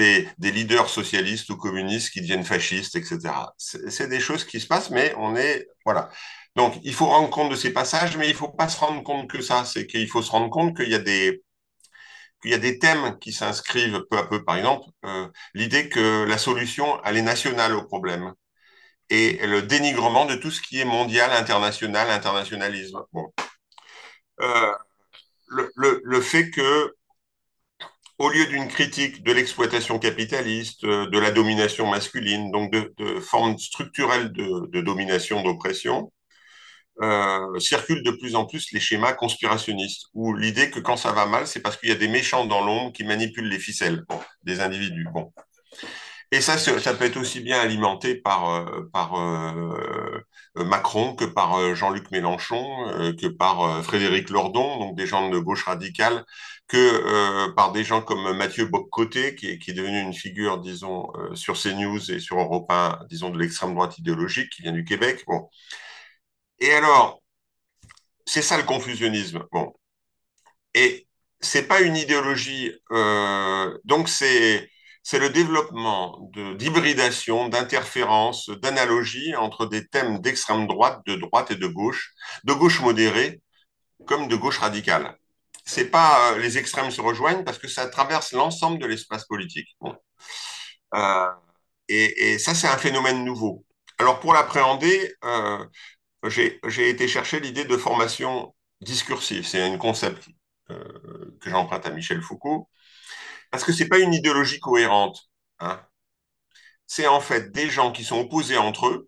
des, des leaders socialistes ou communistes qui deviennent fascistes, et cetera. C'est des choses qui se passent, mais on est, voilà. Donc, il faut rendre compte de ces passages, mais il ne faut pas se rendre compte que ça. C'est qu'il faut se rendre compte qu'il y a des, qu'il y a des thèmes qui s'inscrivent peu à peu. Par exemple, euh, l'idée que la solution, elle est nationale au problème et le dénigrement de tout ce qui est mondial, international, internationalisme. Bon. Euh, le, le, le fait que au lieu d'une critique de l'exploitation capitaliste, euh, de la domination masculine, donc de, de formes structurelles de, de domination, d'oppression, euh, circulent de plus en plus les schémas conspirationnistes, où l'idée que quand ça va mal, c'est parce qu'il y a des méchants dans l'ombre qui manipulent les ficelles bon, des individus. Bon. Et ça, ça peut être aussi bien alimenté par, euh, par euh, Macron que par euh, Jean-Luc Mélenchon, euh, que par euh, Frédéric Lordon, donc des gens de gauche radicale, que euh, par des gens comme Mathieu Bock-Côté, qui, est- qui est devenu une figure, disons, euh, sur CNews et sur Europe un, disons, de l'extrême droite idéologique, qui vient du Québec. Bon. Et alors, c'est ça le confusionnisme. Bon. Et c'est pas une idéologie, euh, donc c'est c'est le développement de d'hybridation, d'interférences, d'analogies entre des thèmes d'extrême droite, de droite et de gauche, de gauche modérée comme de gauche radicale. C'est pas euh, les extrêmes se rejoignent parce que ça traverse l'ensemble de l'espace politique. Bon. Euh, et, et ça c'est un phénomène nouveau. Alors pour l'appréhender, euh, j'ai j'ai été chercher l'idée de formation discursive. C'est un concept euh, que j'emprunte à Michel Foucault, parce que c'est pas une idéologie cohérente. Hein. C'est en fait des gens qui sont opposés entre eux,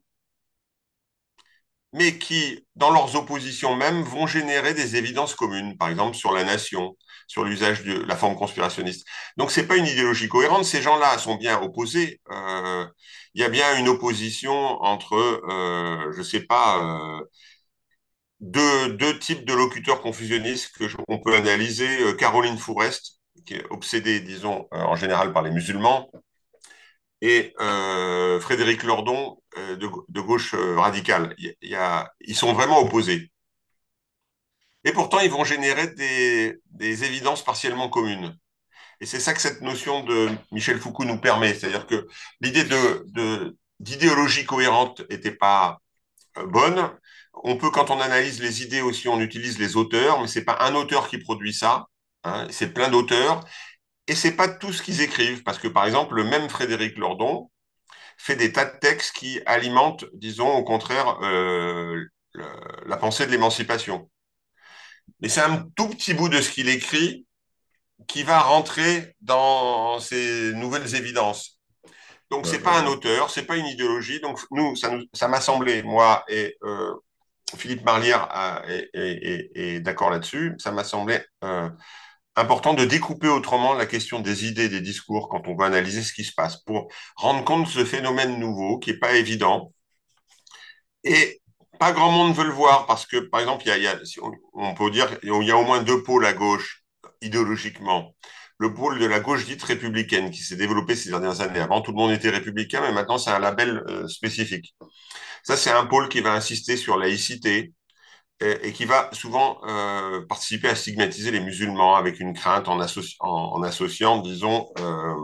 mais qui, dans leurs oppositions même, vont générer des évidences communes, par exemple sur la nation, sur l'usage de la forme conspirationniste. Donc c'est pas une idéologie cohérente. Ces gens-là sont bien opposés. Euh, Il y a bien une opposition entre, euh, je sais pas. Euh, deux, deux types de locuteurs confusionnistes que qu'on peut analyser. Euh, Caroline Fourest, qui est obsédée, disons, euh, en général par les musulmans, et euh, Frédéric Lordon, euh, de, de, gauche euh, radicale. Il y a, ils sont vraiment opposés. Et pourtant, ils vont générer des, des évidences partiellement communes. Et c'est ça que cette notion de Michel Foucault nous permet. C'est-à-dire que l'idée de, de, d'idéologie cohérente n'était pas euh, bonne. On peut, quand on analyse les idées aussi, on utilise les auteurs, mais c'est pas un auteur qui produit ça. Hein, c'est plein d'auteurs. Et c'est pas tout ce qu'ils écrivent. Parce que, par exemple, le même Frédéric Lordon fait des tas de textes qui alimentent, disons, au contraire, euh, le, la pensée de l'émancipation. Mais c'est un tout petit bout de ce qu'il écrit qui va rentrer dans ces nouvelles évidences. Donc, Ouais, c'est ouais, pas un ouais. auteur, c'est pas une idéologie. Donc, nous, ça, nous, ça m'a semblé, moi et euh, Philippe Marlière a, est, est, est, est d'accord là-dessus. Ça m'a semblé euh, important de découper autrement la question des idées, des discours quand on va analyser ce qui se passe pour rendre compte de ce phénomène nouveau qui n'est pas évident. Et pas grand monde veut le voir parce que, par exemple, il y a, il y a, on peut dire il y a au moins deux pôles à gauche idéologiquement. Le pôle de la gauche dite républicaine qui s'est développé ces dernières années. Avant, tout le monde était républicain, mais maintenant, c'est un label euh, spécifique. Ça, c'est un pôle qui va insister sur laïcité, et, et qui va souvent euh, participer à stigmatiser les musulmans avec une crainte en, associ en, en associant, disons, euh,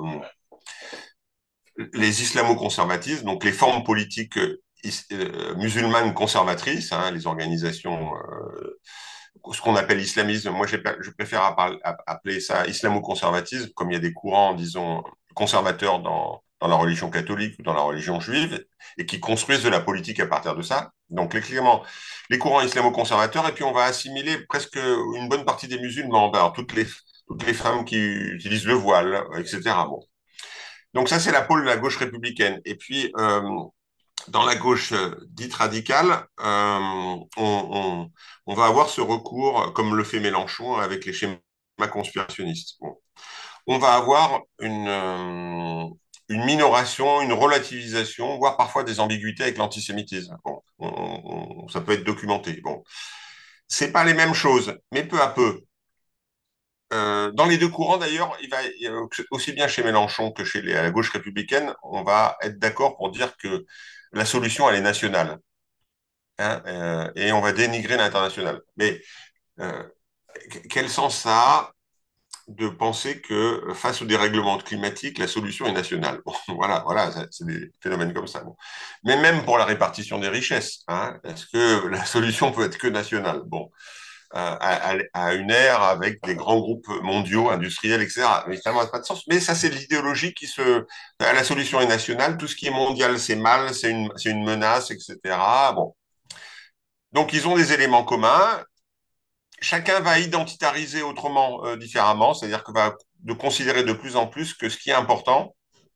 les islamo-conservatismes, donc les formes politiques euh, musulmanes conservatrices, hein, les organisations, euh, ce qu'on appelle islamisme. Moi, je préfère appeler ça islamo-conservatisme, comme il y a des courants, disons, conservateurs dans, dans la religion catholique ou dans la religion juive, et qui construisent de la politique à partir de ça. Donc, les, clairement, les courants islamo-conservateurs, et puis on va assimiler presque une bonne partie des musulmans, alors toutes les, toutes les femmes qui utilisent le voile, et cetera. Bon. Donc ça, c'est la pôle de la gauche républicaine. Et puis, euh, dans la gauche euh, dite radicale, euh, on, on, on, va avoir ce recours, comme le fait Mélenchon, avec les schémas conspirationnistes. Bon. On va avoir une, euh, une minoration, une relativisation, voire parfois des ambiguïtés avec l'antisémitisme. Bon, on, on, ça peut être documenté. Bon, c'est pas les mêmes choses, mais peu à peu. Euh, dans les deux courants, d'ailleurs, il va aussi bien chez Mélenchon que chez les, à la gauche républicaine, on va être d'accord pour dire que la solution, elle est nationale. Hein, euh, et on va dénigrer l'international. Mais euh, quel sens ça a? de penser que face au dérèglement climatique, la solution est nationale. Bon, voilà, voilà, c'est des phénomènes comme ça. Bon. Mais même pour la répartition des richesses, hein, est-ce que la solution peut être que nationale? Bon, euh, à, à, une ère avec des grands groupes mondiaux, industriels, et cetera. Mais ça n'a pas de sens. Mais ça, c'est l'idéologie qui se... La solution est nationale, tout ce qui est mondial, c'est mal, c'est une, c'est une menace, et cetera. Bon. Donc, ils ont des éléments communs. Chacun va identitariser autrement, euh, différemment, c'est-à-dire que va de considérer de plus en plus que ce qui est important,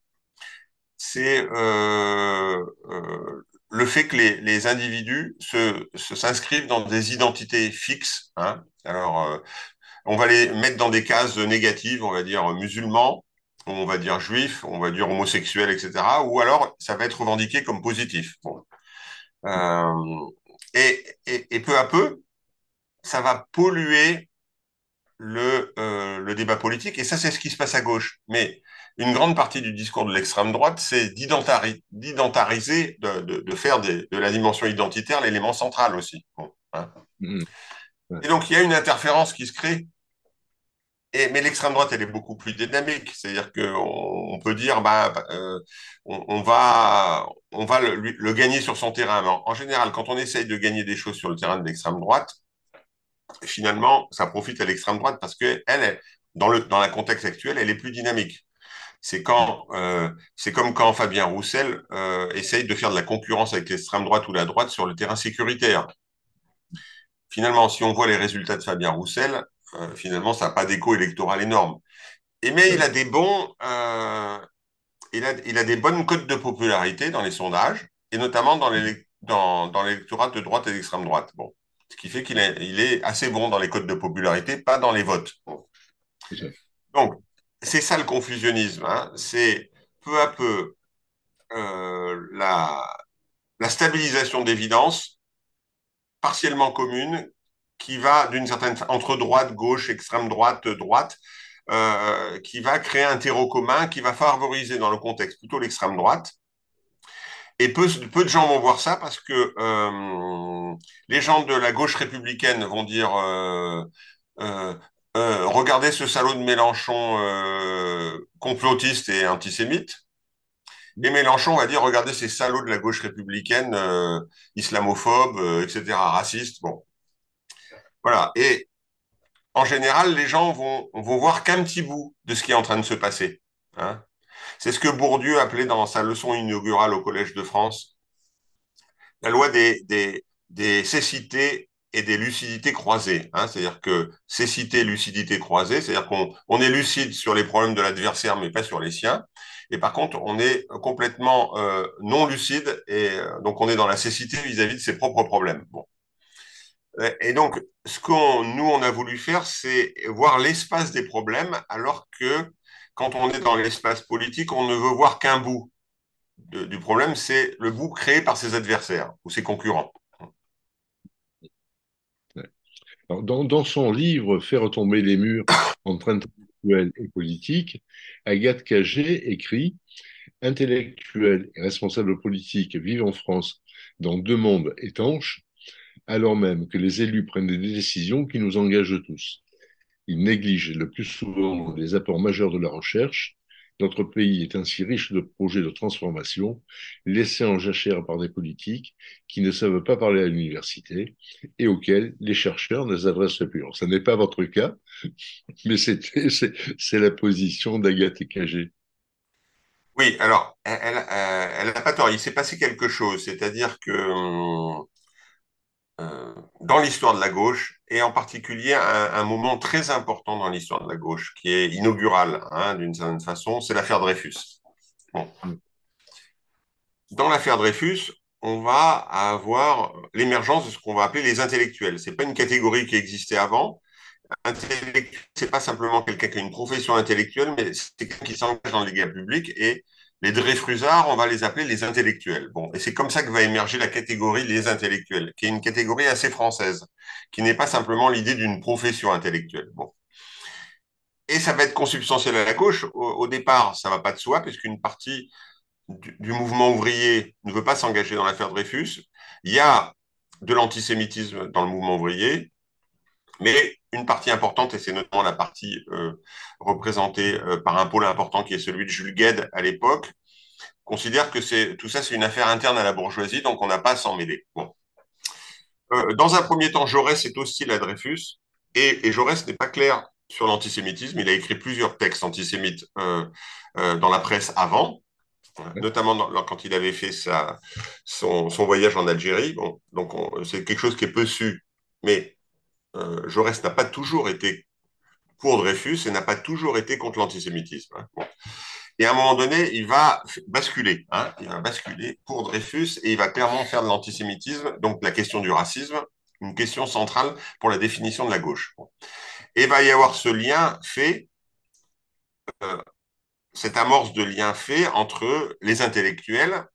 c'est euh, euh, le fait que les, les individus se, se, s'inscrivent dans des identités fixes. Hein. Alors, euh, on va les mettre dans des cases négatives, on va dire musulmans, on va dire juifs, on va dire homosexuels, et cetera. Ou alors, ça va être revendiqué comme positif. Bon. Euh, et, et, et peu à peu, ça va polluer le, euh, le débat politique. Et ça, c'est ce qui se passe à gauche. Mais une grande partie du discours de l'extrême droite, c'est d'identari- d'identariser, de, de, de faire des, de la dimension identitaire l'élément central aussi. Bon, hein. Mmh. Ouais. Et donc, il y a une interférence qui se crée. Et, mais l'extrême droite, elle est beaucoup plus dynamique. C'est-à-dire qu'on on peut dire, bah, euh, on, on va, on va le, le gagner sur son terrain. Mais en, en général, quand on essaye de gagner des choses sur le terrain de l'extrême droite, finalement, ça profite à l'extrême droite parce que elle, dans le dans le contexte actuel, elle est plus dynamique. C'est quand euh, c'est comme quand Fabien Roussel euh, essaye de faire de la concurrence avec l'extrême droite ou la droite sur le terrain sécuritaire. Finalement, si on voit les résultats de Fabien Roussel, euh, finalement, ça n'a pas d'écho électoral énorme. Et mais il Ouais. a des bons, euh, il a il a des bonnes cotes de popularité dans les sondages et notamment dans les dans dans l'électorat de droite et d'extrême droite. Bon. Ce qui fait qu'il est, il est assez bon dans les codes de popularité, pas dans les votes. Bon. C'est ça. Donc, c'est ça le confusionnisme. Hein. C'est peu à peu euh, la, la stabilisation d'évidence partiellement commune qui va d'une certaine entre droite, gauche, extrême droite, droite, euh, qui va créer un terreau commun, qui va favoriser dans le contexte plutôt l'extrême droite. Et peu, peu de gens vont voir ça parce que euh, les gens de la gauche républicaine vont dire euh, euh, euh, regardez ce salaud de Mélenchon euh, complotiste et antisémite. Et Mélenchon va dire regardez ces salauds de la gauche républicaine, euh, islamophobes, euh, et cetera, racistes. Bon, voilà. Et en général, les gens vont, vont voir qu'un petit bout de ce qui est en train de se passer. Hein. C'est ce que Bourdieu appelait dans sa leçon inaugurale au Collège de France la loi des, des, des cécités et des lucidités croisées. Hein. C'est-à-dire que cécité, lucidité croisée, c'est-à-dire qu'on on est lucide sur les problèmes de l'adversaire, mais pas sur les siens. Et par contre, on est complètement euh, non lucide, et euh, donc on est dans la cécité vis-à-vis de ses propres problèmes. Bon. Et donc, ce qu'on nous, on a voulu faire, c'est voir l'espace des problèmes, alors que quand on est dans l'espace politique, on ne veut voir qu'un bout de, du problème, c'est le bout créé par ses adversaires ou ses concurrents. Ouais. Alors, dans, dans son livre Faire retomber les murs entre intellectuels et politiques, Agathe Cagé écrit: intellectuels et responsables politiques vivent en France dans deux mondes étanches, alors même que les élus prennent des décisions qui nous engagent tous. Ils négligent le plus souvent les apports majeurs de la recherche. Notre pays est ainsi riche de projets de transformation laissés en jachère par des politiques qui ne savent pas parler à l'université et auxquels les chercheurs ne s'adressent plus. Alors, ce n'est pas votre cas, mais c'est la position d'Agathe Cagé. Oui, alors, elle, elle, elle n'a pas tort. Il s'est passé quelque chose, c'est-à-dire que euh, dans l'histoire de la gauche, et en particulier un, un moment très important dans l'histoire de la gauche, qui est inaugural, hein, d'une certaine façon, c'est l'affaire Dreyfus. Bon. Dans l'affaire Dreyfus, on va avoir l'émergence de ce qu'on va appeler les intellectuels. C'est pas une catégorie qui existait avant. Intellectuel, c'est pas simplement quelqu'un qui a une profession intellectuelle, mais c'est quelqu'un qui s'engage dans les dégâts publics. Et les Dreyfusards, on va les appeler les intellectuels. Bon, et c'est comme ça que va émerger la catégorie les intellectuels, qui est une catégorie assez française, qui n'est pas simplement l'idée d'une profession intellectuelle. Bon. Et ça va être consubstantiel à la gauche. Au, au départ, ça va pas de soi, puisqu'une partie du, du mouvement ouvrier ne veut pas s'engager dans l'affaire Dreyfus. Il y a de l'antisémitisme dans le mouvement ouvrier, Mais une partie importante, et c'est notamment la partie euh, représentée euh, par un pôle important qui est celui de Jules Guesde à l'époque, considère que c'est tout ça, c'est une affaire interne à la bourgeoisie, donc on n'a pas à s'en mêler. Bon. Euh, dans un premier temps, Jaurès est hostile à Dreyfus, et, et Jaurès n'est pas clair sur l'antisémitisme. Il a écrit plusieurs textes antisémites euh, euh, dans la presse avant, Ouais. notamment dans, quand il avait fait sa, son, son, voyage en Algérie. Bon, donc c'est quelque chose qui est peu su, mais euh, Jaurès n'a pas toujours été pour Dreyfus et n'a pas toujours été contre l'antisémitisme. Hein. Bon. Et à un moment donné, il va basculer. Hein, il va basculer pour Dreyfus et il va clairement faire de l'antisémitisme, donc la question du racisme, une question centrale pour la définition de la gauche. Bon. Et il va y avoir ce lien fait, euh, cette amorce de lien fait entre les intellectuels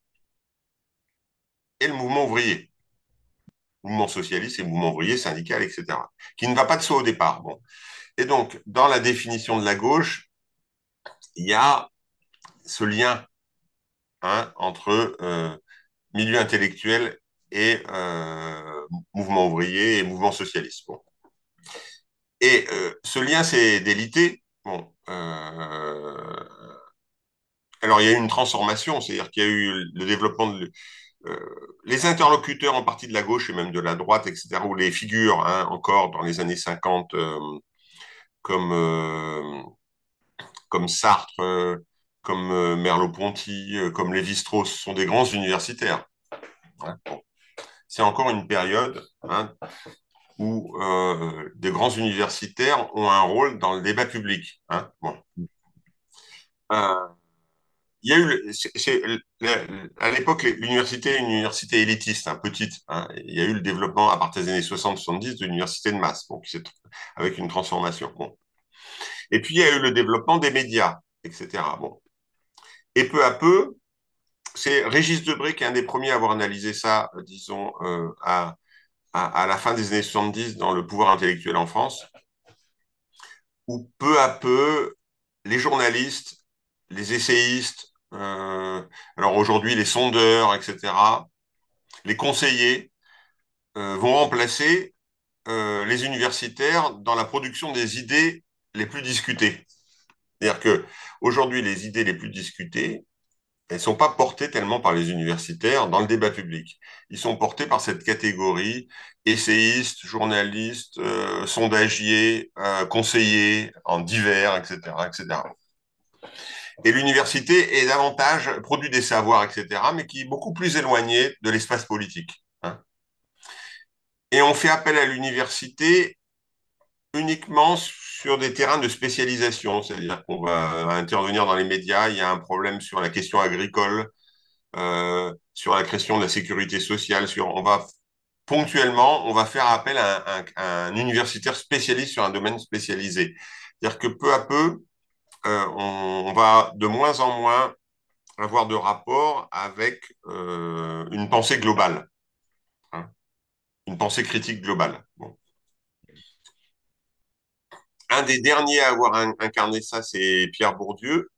et le mouvement ouvrier, mouvement socialiste et mouvement ouvrier, syndical, et cetera, qui ne va pas de soi au départ. Bon. Et donc, dans la définition de la gauche, il y a ce lien hein, entre euh, milieu intellectuel et euh, mouvement ouvrier et mouvement socialiste. Bon. Et euh, ce lien s'est délité. Bon, euh, alors il y a eu une transformation, c'est-à-dire qu'il y a eu le développement de euh, les interlocuteurs en partie de la gauche et même de la droite, et cetera, ou les figures hein, encore dans les années cinquante euh, comme euh, comme Sartre, euh, comme euh, Merleau-Ponty, euh, comme Lévi-Strauss, sont des grands universitaires. Hein. Bon. C'est encore une période hein, où euh, des grands universitaires ont un rôle dans le débat public. Hein. Bon. Euh, il y a eu, c'est, c'est, à l'époque, l'université est une université élitiste, hein, petite. Hein. Il y a eu le développement à partir des années soixante soixante-dix de l'université de masse, bon, avec une transformation. Bon. Et puis, il y a eu le développement des médias, et cetera. Bon. Et peu à peu, c'est Régis Debray qui est un des premiers à avoir analysé ça, euh, disons, euh, à, à, à la fin des années soixante-dix dans le pouvoir intellectuel en France, où peu à peu, les journalistes, les essayistes, euh, alors aujourd'hui les sondeurs, et cetera, les conseillers euh, vont remplacer euh, les universitaires dans la production des idées les plus discutées. C'est-à-dire que aujourd'hui, les idées les plus discutées, elles ne sont pas portées tellement par les universitaires dans le débat public. Ils sont portés par cette catégorie essayistes, journalistes, euh, sondagiers, euh, conseillers en divers, et cetera, et cetera. Et l'université est davantage produit des savoirs, et cetera, mais qui est beaucoup plus éloigné de l'espace politique. Hein. Et on fait appel à l'université uniquement sur des terrains de spécialisation, c'est-à-dire qu'on va intervenir dans les médias, il y a un problème sur la question agricole, euh, sur la question de la sécurité sociale, sur, on va ponctuellement, on va faire appel à un, à un universitaire spécialiste sur un domaine spécialisé. C'est-à-dire que peu à peu, euh, on, on va de moins en moins avoir de rapport avec euh, une pensée globale, hein, une pensée critique globale. Bon. Un des derniers à avoir un, incarné ça, c'est Pierre Bourdieu.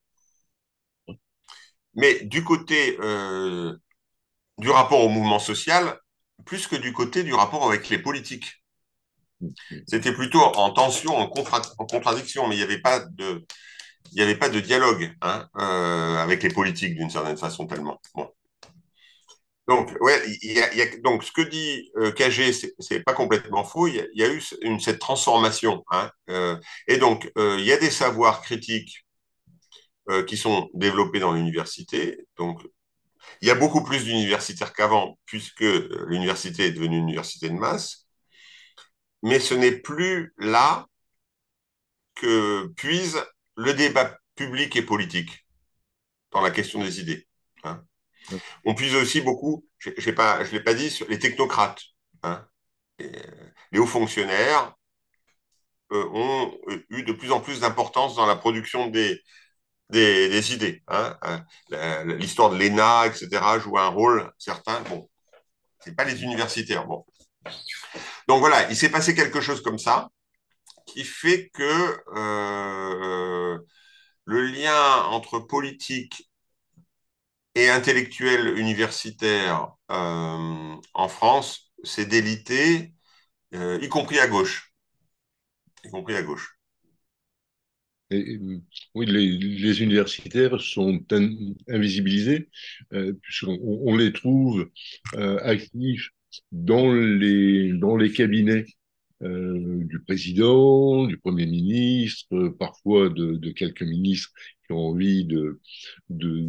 Mais du côté euh, du rapport au mouvement social, plus que du côté du rapport avec les politiques. C'était plutôt en tension, en, contra en contradiction, mais il n'y avait pas de, il n'y avait pas de dialogue hein, euh, avec les politiques d'une certaine façon tellement. Bon. Donc, ouais, il y a, il y a, donc ce que dit euh, K G, c'est pas complètement faux. Il y a, il y a eu une, cette transformation. Hein, euh, et donc, euh, il y a des savoirs critiques euh, qui sont développés dans l'université. Donc, il y a beaucoup plus d'universitaires qu'avant, puisque l'université est devenue une université de masse. Mais ce n'est plus là que puise le débat public et politique dans la question des idées. Hein. On puise aussi beaucoup, je ne l'ai pas dit, sur les technocrates. Hein. Et, euh, les hauts fonctionnaires euh, ont eu de plus en plus d'importance dans la production des, des, des idées. Hein. L'histoire de l'E N A, et cetera, joue un rôle certain. Bon, c'est pas les universitaires. Bon. Donc voilà, il s'est passé quelque chose comme ça qui fait que euh, le lien entre politique et intellectuel universitaire euh, en France s'est délité, euh, y compris à gauche. y compris à gauche. Et, euh, oui, les, les universitaires sont in- invisibilisés, euh, puisqu'on on les trouve euh, actifs dans les, dans les cabinets euh, du président, du Premier ministre, euh, parfois de, de quelques ministres qui ont envie de, de,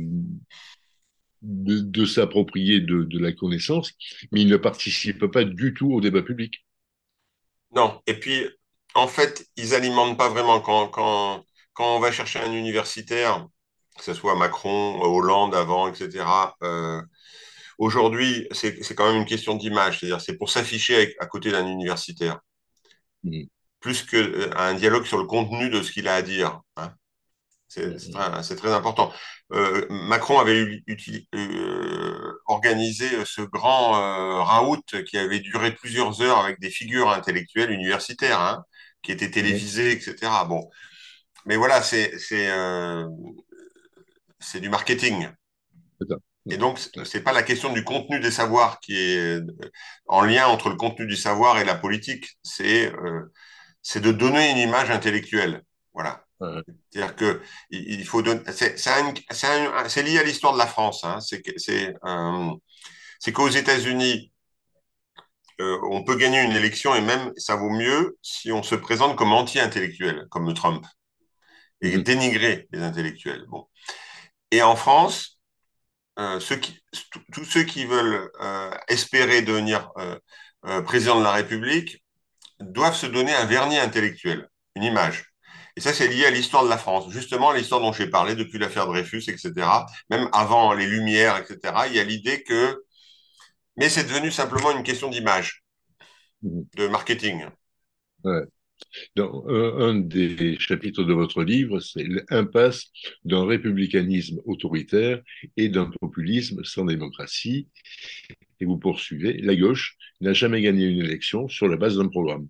de, de s'approprier de, de la connaissance, mais ils ne participent pas du tout au débat public. Non, et puis, en fait, ils alimentent pas vraiment. Quand, quand, quand on va chercher un universitaire, que ce soit Macron, Hollande avant, et cetera, euh, aujourd'hui, c'est, c'est quand même une question d'image. C'est-à-dire, c'est pour s'afficher avec- à côté d'un universitaire, Mhm. plus qu'un dialogue sur le contenu de ce qu'il a à dire, hein. C'est c'est Mhm. très, c'est très important. Euh, Macron avait eu- uti- euh, organisé ce grand euh, raout qui avait duré plusieurs heures avec des figures intellectuelles universitaires, hein, qui étaient Ouais, télévisées, et cetera. Bon, mais voilà, c'est c'est euh, c'est du marketing. c'est ça. Et Ouais. donc, Ouais. c'est pas la question du contenu des savoirs qui est euh, en lien entre le contenu du savoir et la politique. C'est euh, c'est de donner une image intellectuelle. Voilà. Ouais. C'est-à-dire que il faut donner. C'est c'est un- c'est un- c'est lié à l'histoire de la France, hein. C'est que- c'est euh, c'est qu'aux États-Unis, euh, on peut gagner une élection et même ça vaut mieux si on se présente comme anti-intellectuel, comme Trump, et Mhm. dénigrer les intellectuels. Bon. Et en France, euh, ceux qui, tous ceux qui veulent euh, espérer devenir euh, euh, président de la République doivent se donner un vernis intellectuel, une image. Et ça, c'est lié à l'histoire de la France. Justement, l'histoire dont j'ai parlé depuis l'affaire Dreyfus, et cetera, même avant les Lumières, et cetera, il y a l'idée que... Mais c'est devenu simplement une question d'image, Mhm. de marketing. Ouais. Dans un, un des chapitres de votre livre, c'est l'impasse d'un républicanisme autoritaire et d'un populisme sans démocratie. Et vous poursuivez, la gauche n'a jamais gagné une élection sur la base d'un programme.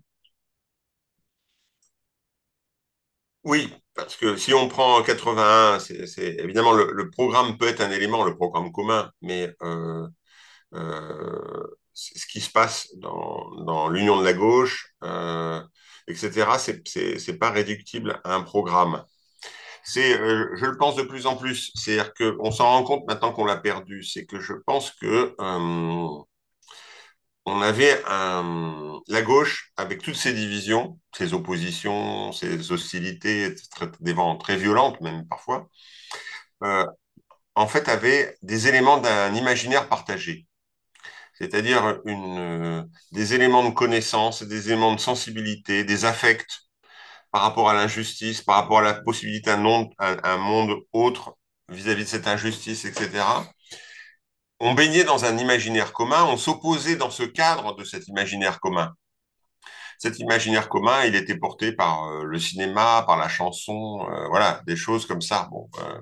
Oui, parce que si on prend quatre-vingt-un, c'est, c'est- évidemment le, le programme peut être un élément, le programme commun, mais euh, euh, c'est ce qui se passe dans, dans l'union de la gauche, euh, et cetera, c'est c'est- c'est pas réductible à un programme. C'est, euh, je le pense de plus en plus. C'est-à-dire qu'on s'en rend compte maintenant qu'on l'a perdu. C'est que je pense que euh, on avait un, la gauche, avec toutes ses divisions, ses oppositions, ses hostilités, très, des vents très violentes même parfois, euh, en fait avait des éléments d'un imaginaire partagé. C'est-à-dire une, euh, des éléments de connaissance, des éléments de sensibilité, des affects par rapport à l'injustice, par rapport à la possibilité d'un monde, un, un monde autre vis-à-vis de cette injustice, et cetera. On baignait dans un imaginaire commun, on s'opposait dans ce cadre de cet imaginaire commun. Cet imaginaire commun, il était porté par euh, le cinéma, par la chanson, euh, voilà, des choses comme ça. Bon, euh,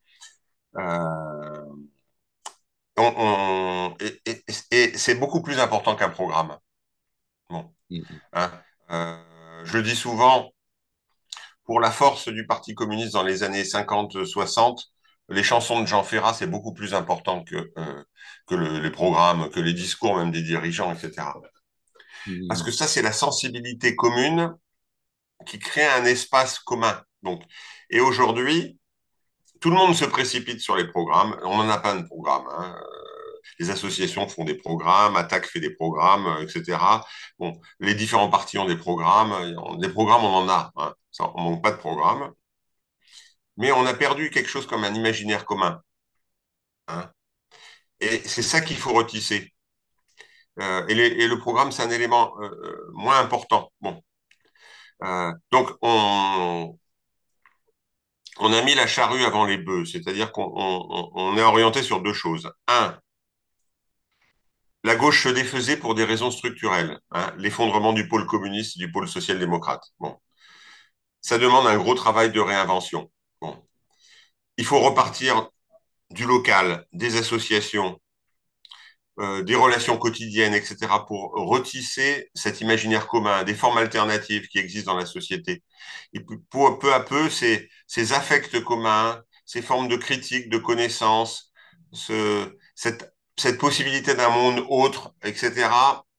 euh, on, on- et, et- et c'est beaucoup plus important qu'un programme. Bon, Mhm. hein. Euh, je le dis souvent, pour la force du Parti communiste dans les années cinquante soixante, les chansons de Jean Ferrat, c'est beaucoup plus important que, euh, que le- les programmes, que les discours même des dirigeants, et cetera. Parce que Mhm. ça, c'est la sensibilité commune qui crée un espace commun. Donc, et aujourd'hui, tout le monde se précipite sur les programmes. On n'en a pas de programme, hein. Les associations font des programmes, Attac fait des programmes, euh, et cetera. Bon, les différents partis ont des programmes. Des programmes, on en a, hein. Ça, on manque pas de programmes. Mais on a perdu quelque chose comme un imaginaire commun, hein. Et c'est ça qu'il faut retisser. Euh, et, les, et, le programme, c'est un élément euh, euh, moins important. Bon, euh, donc on, on a mis la charrue avant les bœufs, c'est-à-dire qu'on on, on est orienté sur deux choses. Un, la gauche se défaisait pour des raisons structurelles, hein, l'effondrement du pôle communiste et du pôle social-démocrate. Bon, ça demande un gros travail de réinvention. Bon, il faut repartir du local, des associations, euh, des relations quotidiennes, et cetera, pour retisser cet imaginaire commun, des formes alternatives qui existent dans la société. Et peu, peu à peu, ces, ces affects communs, ces formes de critique, de connaissance, ce, cette, cette possibilité d'un monde autre, et cetera,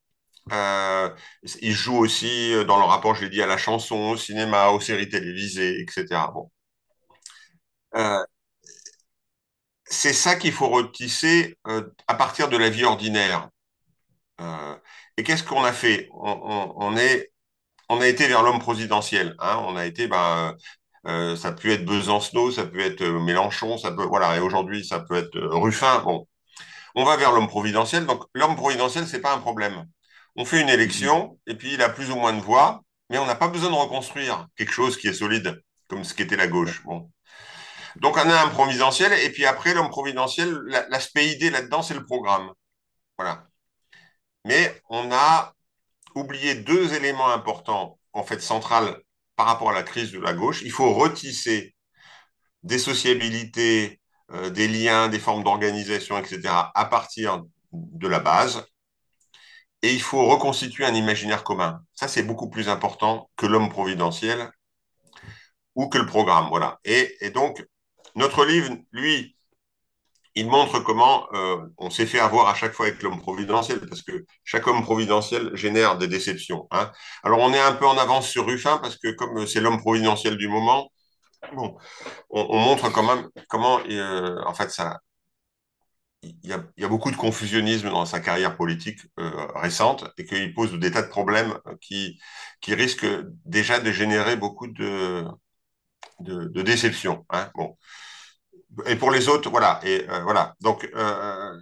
Euh, il joue aussi dans le rapport, je l'ai dit, à la chanson, au cinéma, aux séries télévisées, et cetera. Bon. Euh, c'est ça qu'il faut retisser euh, à partir de la vie ordinaire. Euh, et qu'est-ce qu'on a fait? on, on, on est, on a été vers l'homme présidentiel. Hein, on a été, ben, euh, ça peut être Besancenot, ça peut être euh, Mélenchon, ça peut, voilà. Et aujourd'hui, ça peut être euh, Ruffin. Bon, on va vers l'homme providentiel. Donc, l'homme providentiel, c'est pas un problème. On fait une Mhm. élection et puis il a plus ou moins de voix, mais on n'a pas besoin de reconstruire quelque chose qui est solide, comme ce qu'était la gauche. Bon. Donc, on a un providentiel et puis après, l'homme providentiel, l'aspect idée là-dedans, c'est le programme. Voilà. Mais on a oublié deux éléments importants, en fait, central par rapport à la crise de la gauche. Il faut retisser des sociabilités, euh, des liens, des formes d'organisation, et cetera, à partir de la base. Et il faut reconstituer un imaginaire commun. Ça, c'est beaucoup plus important que l'homme providentiel ou que le programme. Voilà. Et, et donc, notre livre, lui, il montre comment euh, on s'est fait avoir à chaque fois avec l'homme providentiel, parce que chaque homme providentiel génère des déceptions. Hein. Alors, on est un peu en avance sur Ruffin, parce que comme c'est l'homme providentiel du moment, bon, on, on montre quand même comment, euh, en fait, ça, il y, a, il y a beaucoup de confusionnisme dans sa carrière politique euh, récente et qu'il pose des tas de problèmes qui, qui risquent déjà de générer beaucoup de, de, de déceptions. Hein. Bon. Et pour les autres, voilà. Et euh, voilà. Donc, euh,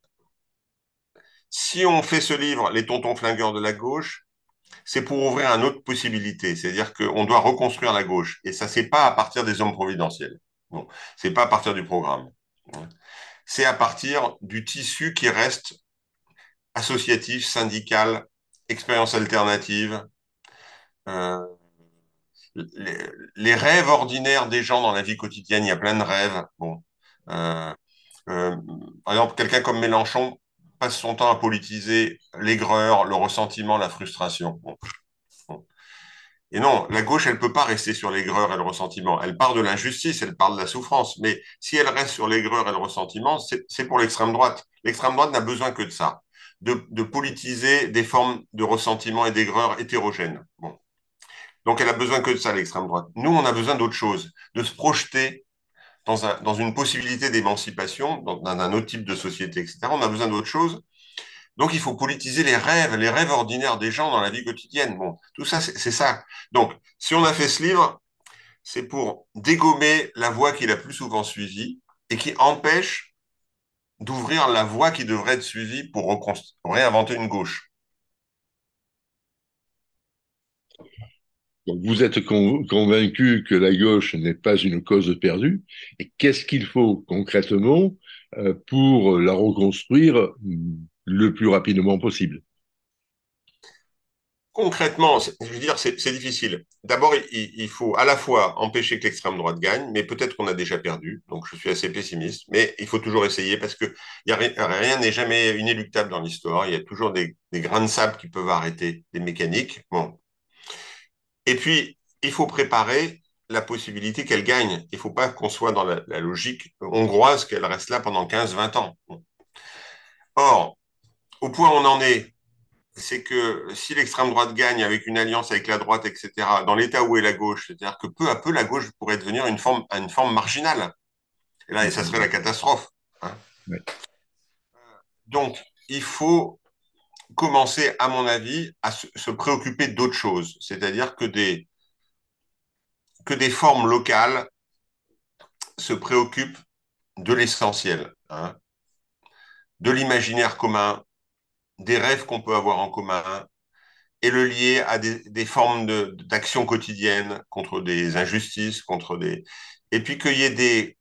si on fait ce livre, Les tontons flingueurs de la gauche, c'est pour ouvrir une autre possibilité. C'est-à-dire qu'on doit reconstruire la gauche. Et ça, c'est pas à partir des hommes providentiels. Bon, c'est pas à partir du programme. C'est à partir du tissu qui reste associatif, syndical, expérience alternative, euh, les, les, rêves ordinaires des gens dans la vie quotidienne. Il y a plein de rêves. Bon, euh, euh, par exemple, quelqu'un comme Mélenchon passe son temps à politiser l'aigreur, le ressentiment, la frustration. Bon, bon. Et non, la gauche, elle peut pas rester sur l'aigreur et le ressentiment. Elle part de l'injustice, elle part de la souffrance. Mais si elle reste sur l'aigreur et le ressentiment, c'est pour l'extrême droite. L'extrême droite n'a besoin que de ça, de, de politiser des formes de ressentiment et d'aigreur hétérogènes. Bon. Donc elle a besoin que de ça, l'extrême droite. Nous, on a besoin d'autre chose, de se projeter dans, un, dans une possibilité d'émancipation, dans, dans un autre type de société, et cetera. On a besoin d'autre chose. Donc, il faut politiser les rêves, les rêves ordinaires des gens dans la vie quotidienne. Bon, tout ça, c'est ça. Donc, si on a fait ce livre, c'est pour dégommer la voie qui est la plus souvent suivie et qui empêche d'ouvrir la voie qui devrait être suivie pour, pour réinventer une gauche. Donc, vous êtes con- convaincu que la gauche n'est pas une cause perdue. Et qu'est-ce qu'il faut concrètement euh, pour la reconstruire mm, le plus rapidement possible? Concrètement, je veux dire, c'est difficile. D'abord, il, il, faut à la fois empêcher que l'extrême droite gagne, mais peut-être qu'on a déjà perdu. Donc, je suis assez pessimiste. Mais il faut toujours essayer parce que y a, rien n'est jamais inéluctable dans l'histoire. Il y a toujours des, des grains de sable qui peuvent arrêter des mécaniques. Bon. Et puis, il faut préparer la possibilité qu'elle gagne. Il ne faut pas qu'on soit dans la, la logique hongroise qu'elle reste là pendant quinze vingt ans. Bon. Or, au point où on en est, c'est que si l'extrême droite gagne avec une alliance avec la droite, et cetera, dans l'état où est la gauche, c'est-à-dire que peu à peu, la gauche pourrait devenir une forme, une forme marginale. Et là, et ça serait la catastrophe. Hein. Ouais. Donc, il faut commencer, à mon avis, à se, se préoccuper d'autres choses, c'est-à-dire que des, que des formes locales se préoccupent de l'essentiel, hein, de l'imaginaire commun, des rêves qu'on peut avoir en commun, et le lier à des, des formes d'action de, quotidienne contre des injustices, contre des... Et puis qu'il y ait des...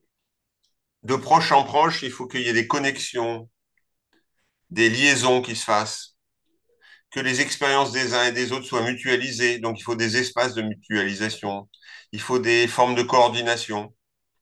De proche en proche, il faut qu'il y ait des connexions, des liaisons qui se fassent, que les expériences des uns et des autres soient mutualisées. Donc, il faut des espaces de mutualisation. Il faut des formes de coordination.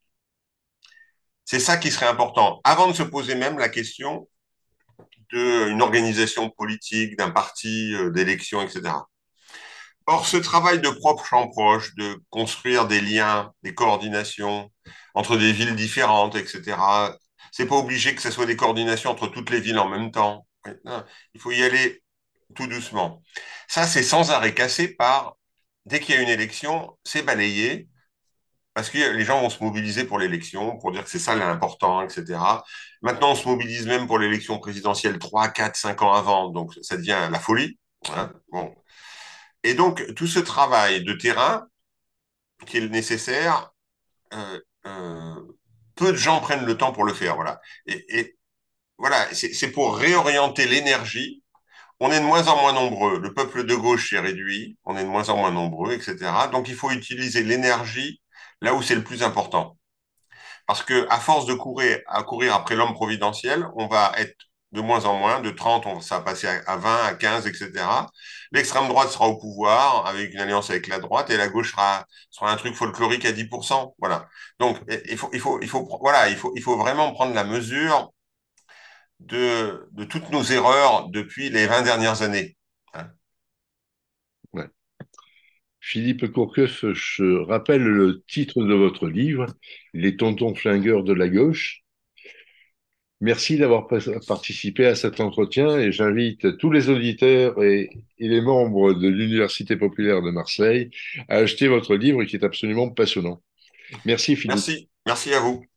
C'est ça qui serait important. Avant de se poser même la question d'une organisation politique, d'un parti, euh, d'élection, et cetera. Or, ce travail de proche en proche, de construire des liens, des coordinations entre des villes différentes, et cetera, c'est pas obligé que ce soit des coordinations entre toutes les villes en même temps. Non, il faut y aller tout doucement. Ça, c'est sans arrêt cassé par, dès qu'il y a une élection, c'est balayé, parce que les gens vont se mobiliser pour l'élection, pour dire que c'est ça l'important, et cetera. Maintenant, on se mobilise même pour l'élection présidentielle trois, quatre, cinq ans avant, donc ça devient la folie. Hein. Bon. Et donc, tout ce travail de terrain qui est nécessaire, euh, euh, peu de gens prennent le temps pour le faire. Voilà. Et, et voilà, c'est pour réorienter l'énergie. On est de moins en moins nombreux. Le peuple de gauche s'est réduit. On est de moins en moins nombreux, et cetera. Donc, il faut utiliser l'énergie là où c'est le plus important. Parce que à force de courir, à courir après l'homme providentiel, on va être de moins en moins, de trente, on, ça va passer à vingt, à quinze, et cetera. L'extrême droite sera au pouvoir avec une alliance avec la droite et la gauche sera, sera un truc folklorique à dix pour cent. Voilà. Donc, il faut, il faut, il faut, voilà, il faut, il faut vraiment prendre la mesure de, de toutes nos erreurs depuis les vingt dernières années. Hein. Ouais. Philippe Courteuf, je rappelle le titre de votre livre, Les tontons flingueurs de la gauche. Merci d'avoir participé à cet entretien et j'invite tous les auditeurs et, et les membres de l'Université populaire de Marseille à acheter votre livre qui est absolument passionnant. Merci Philippe. Merci. Merci à vous.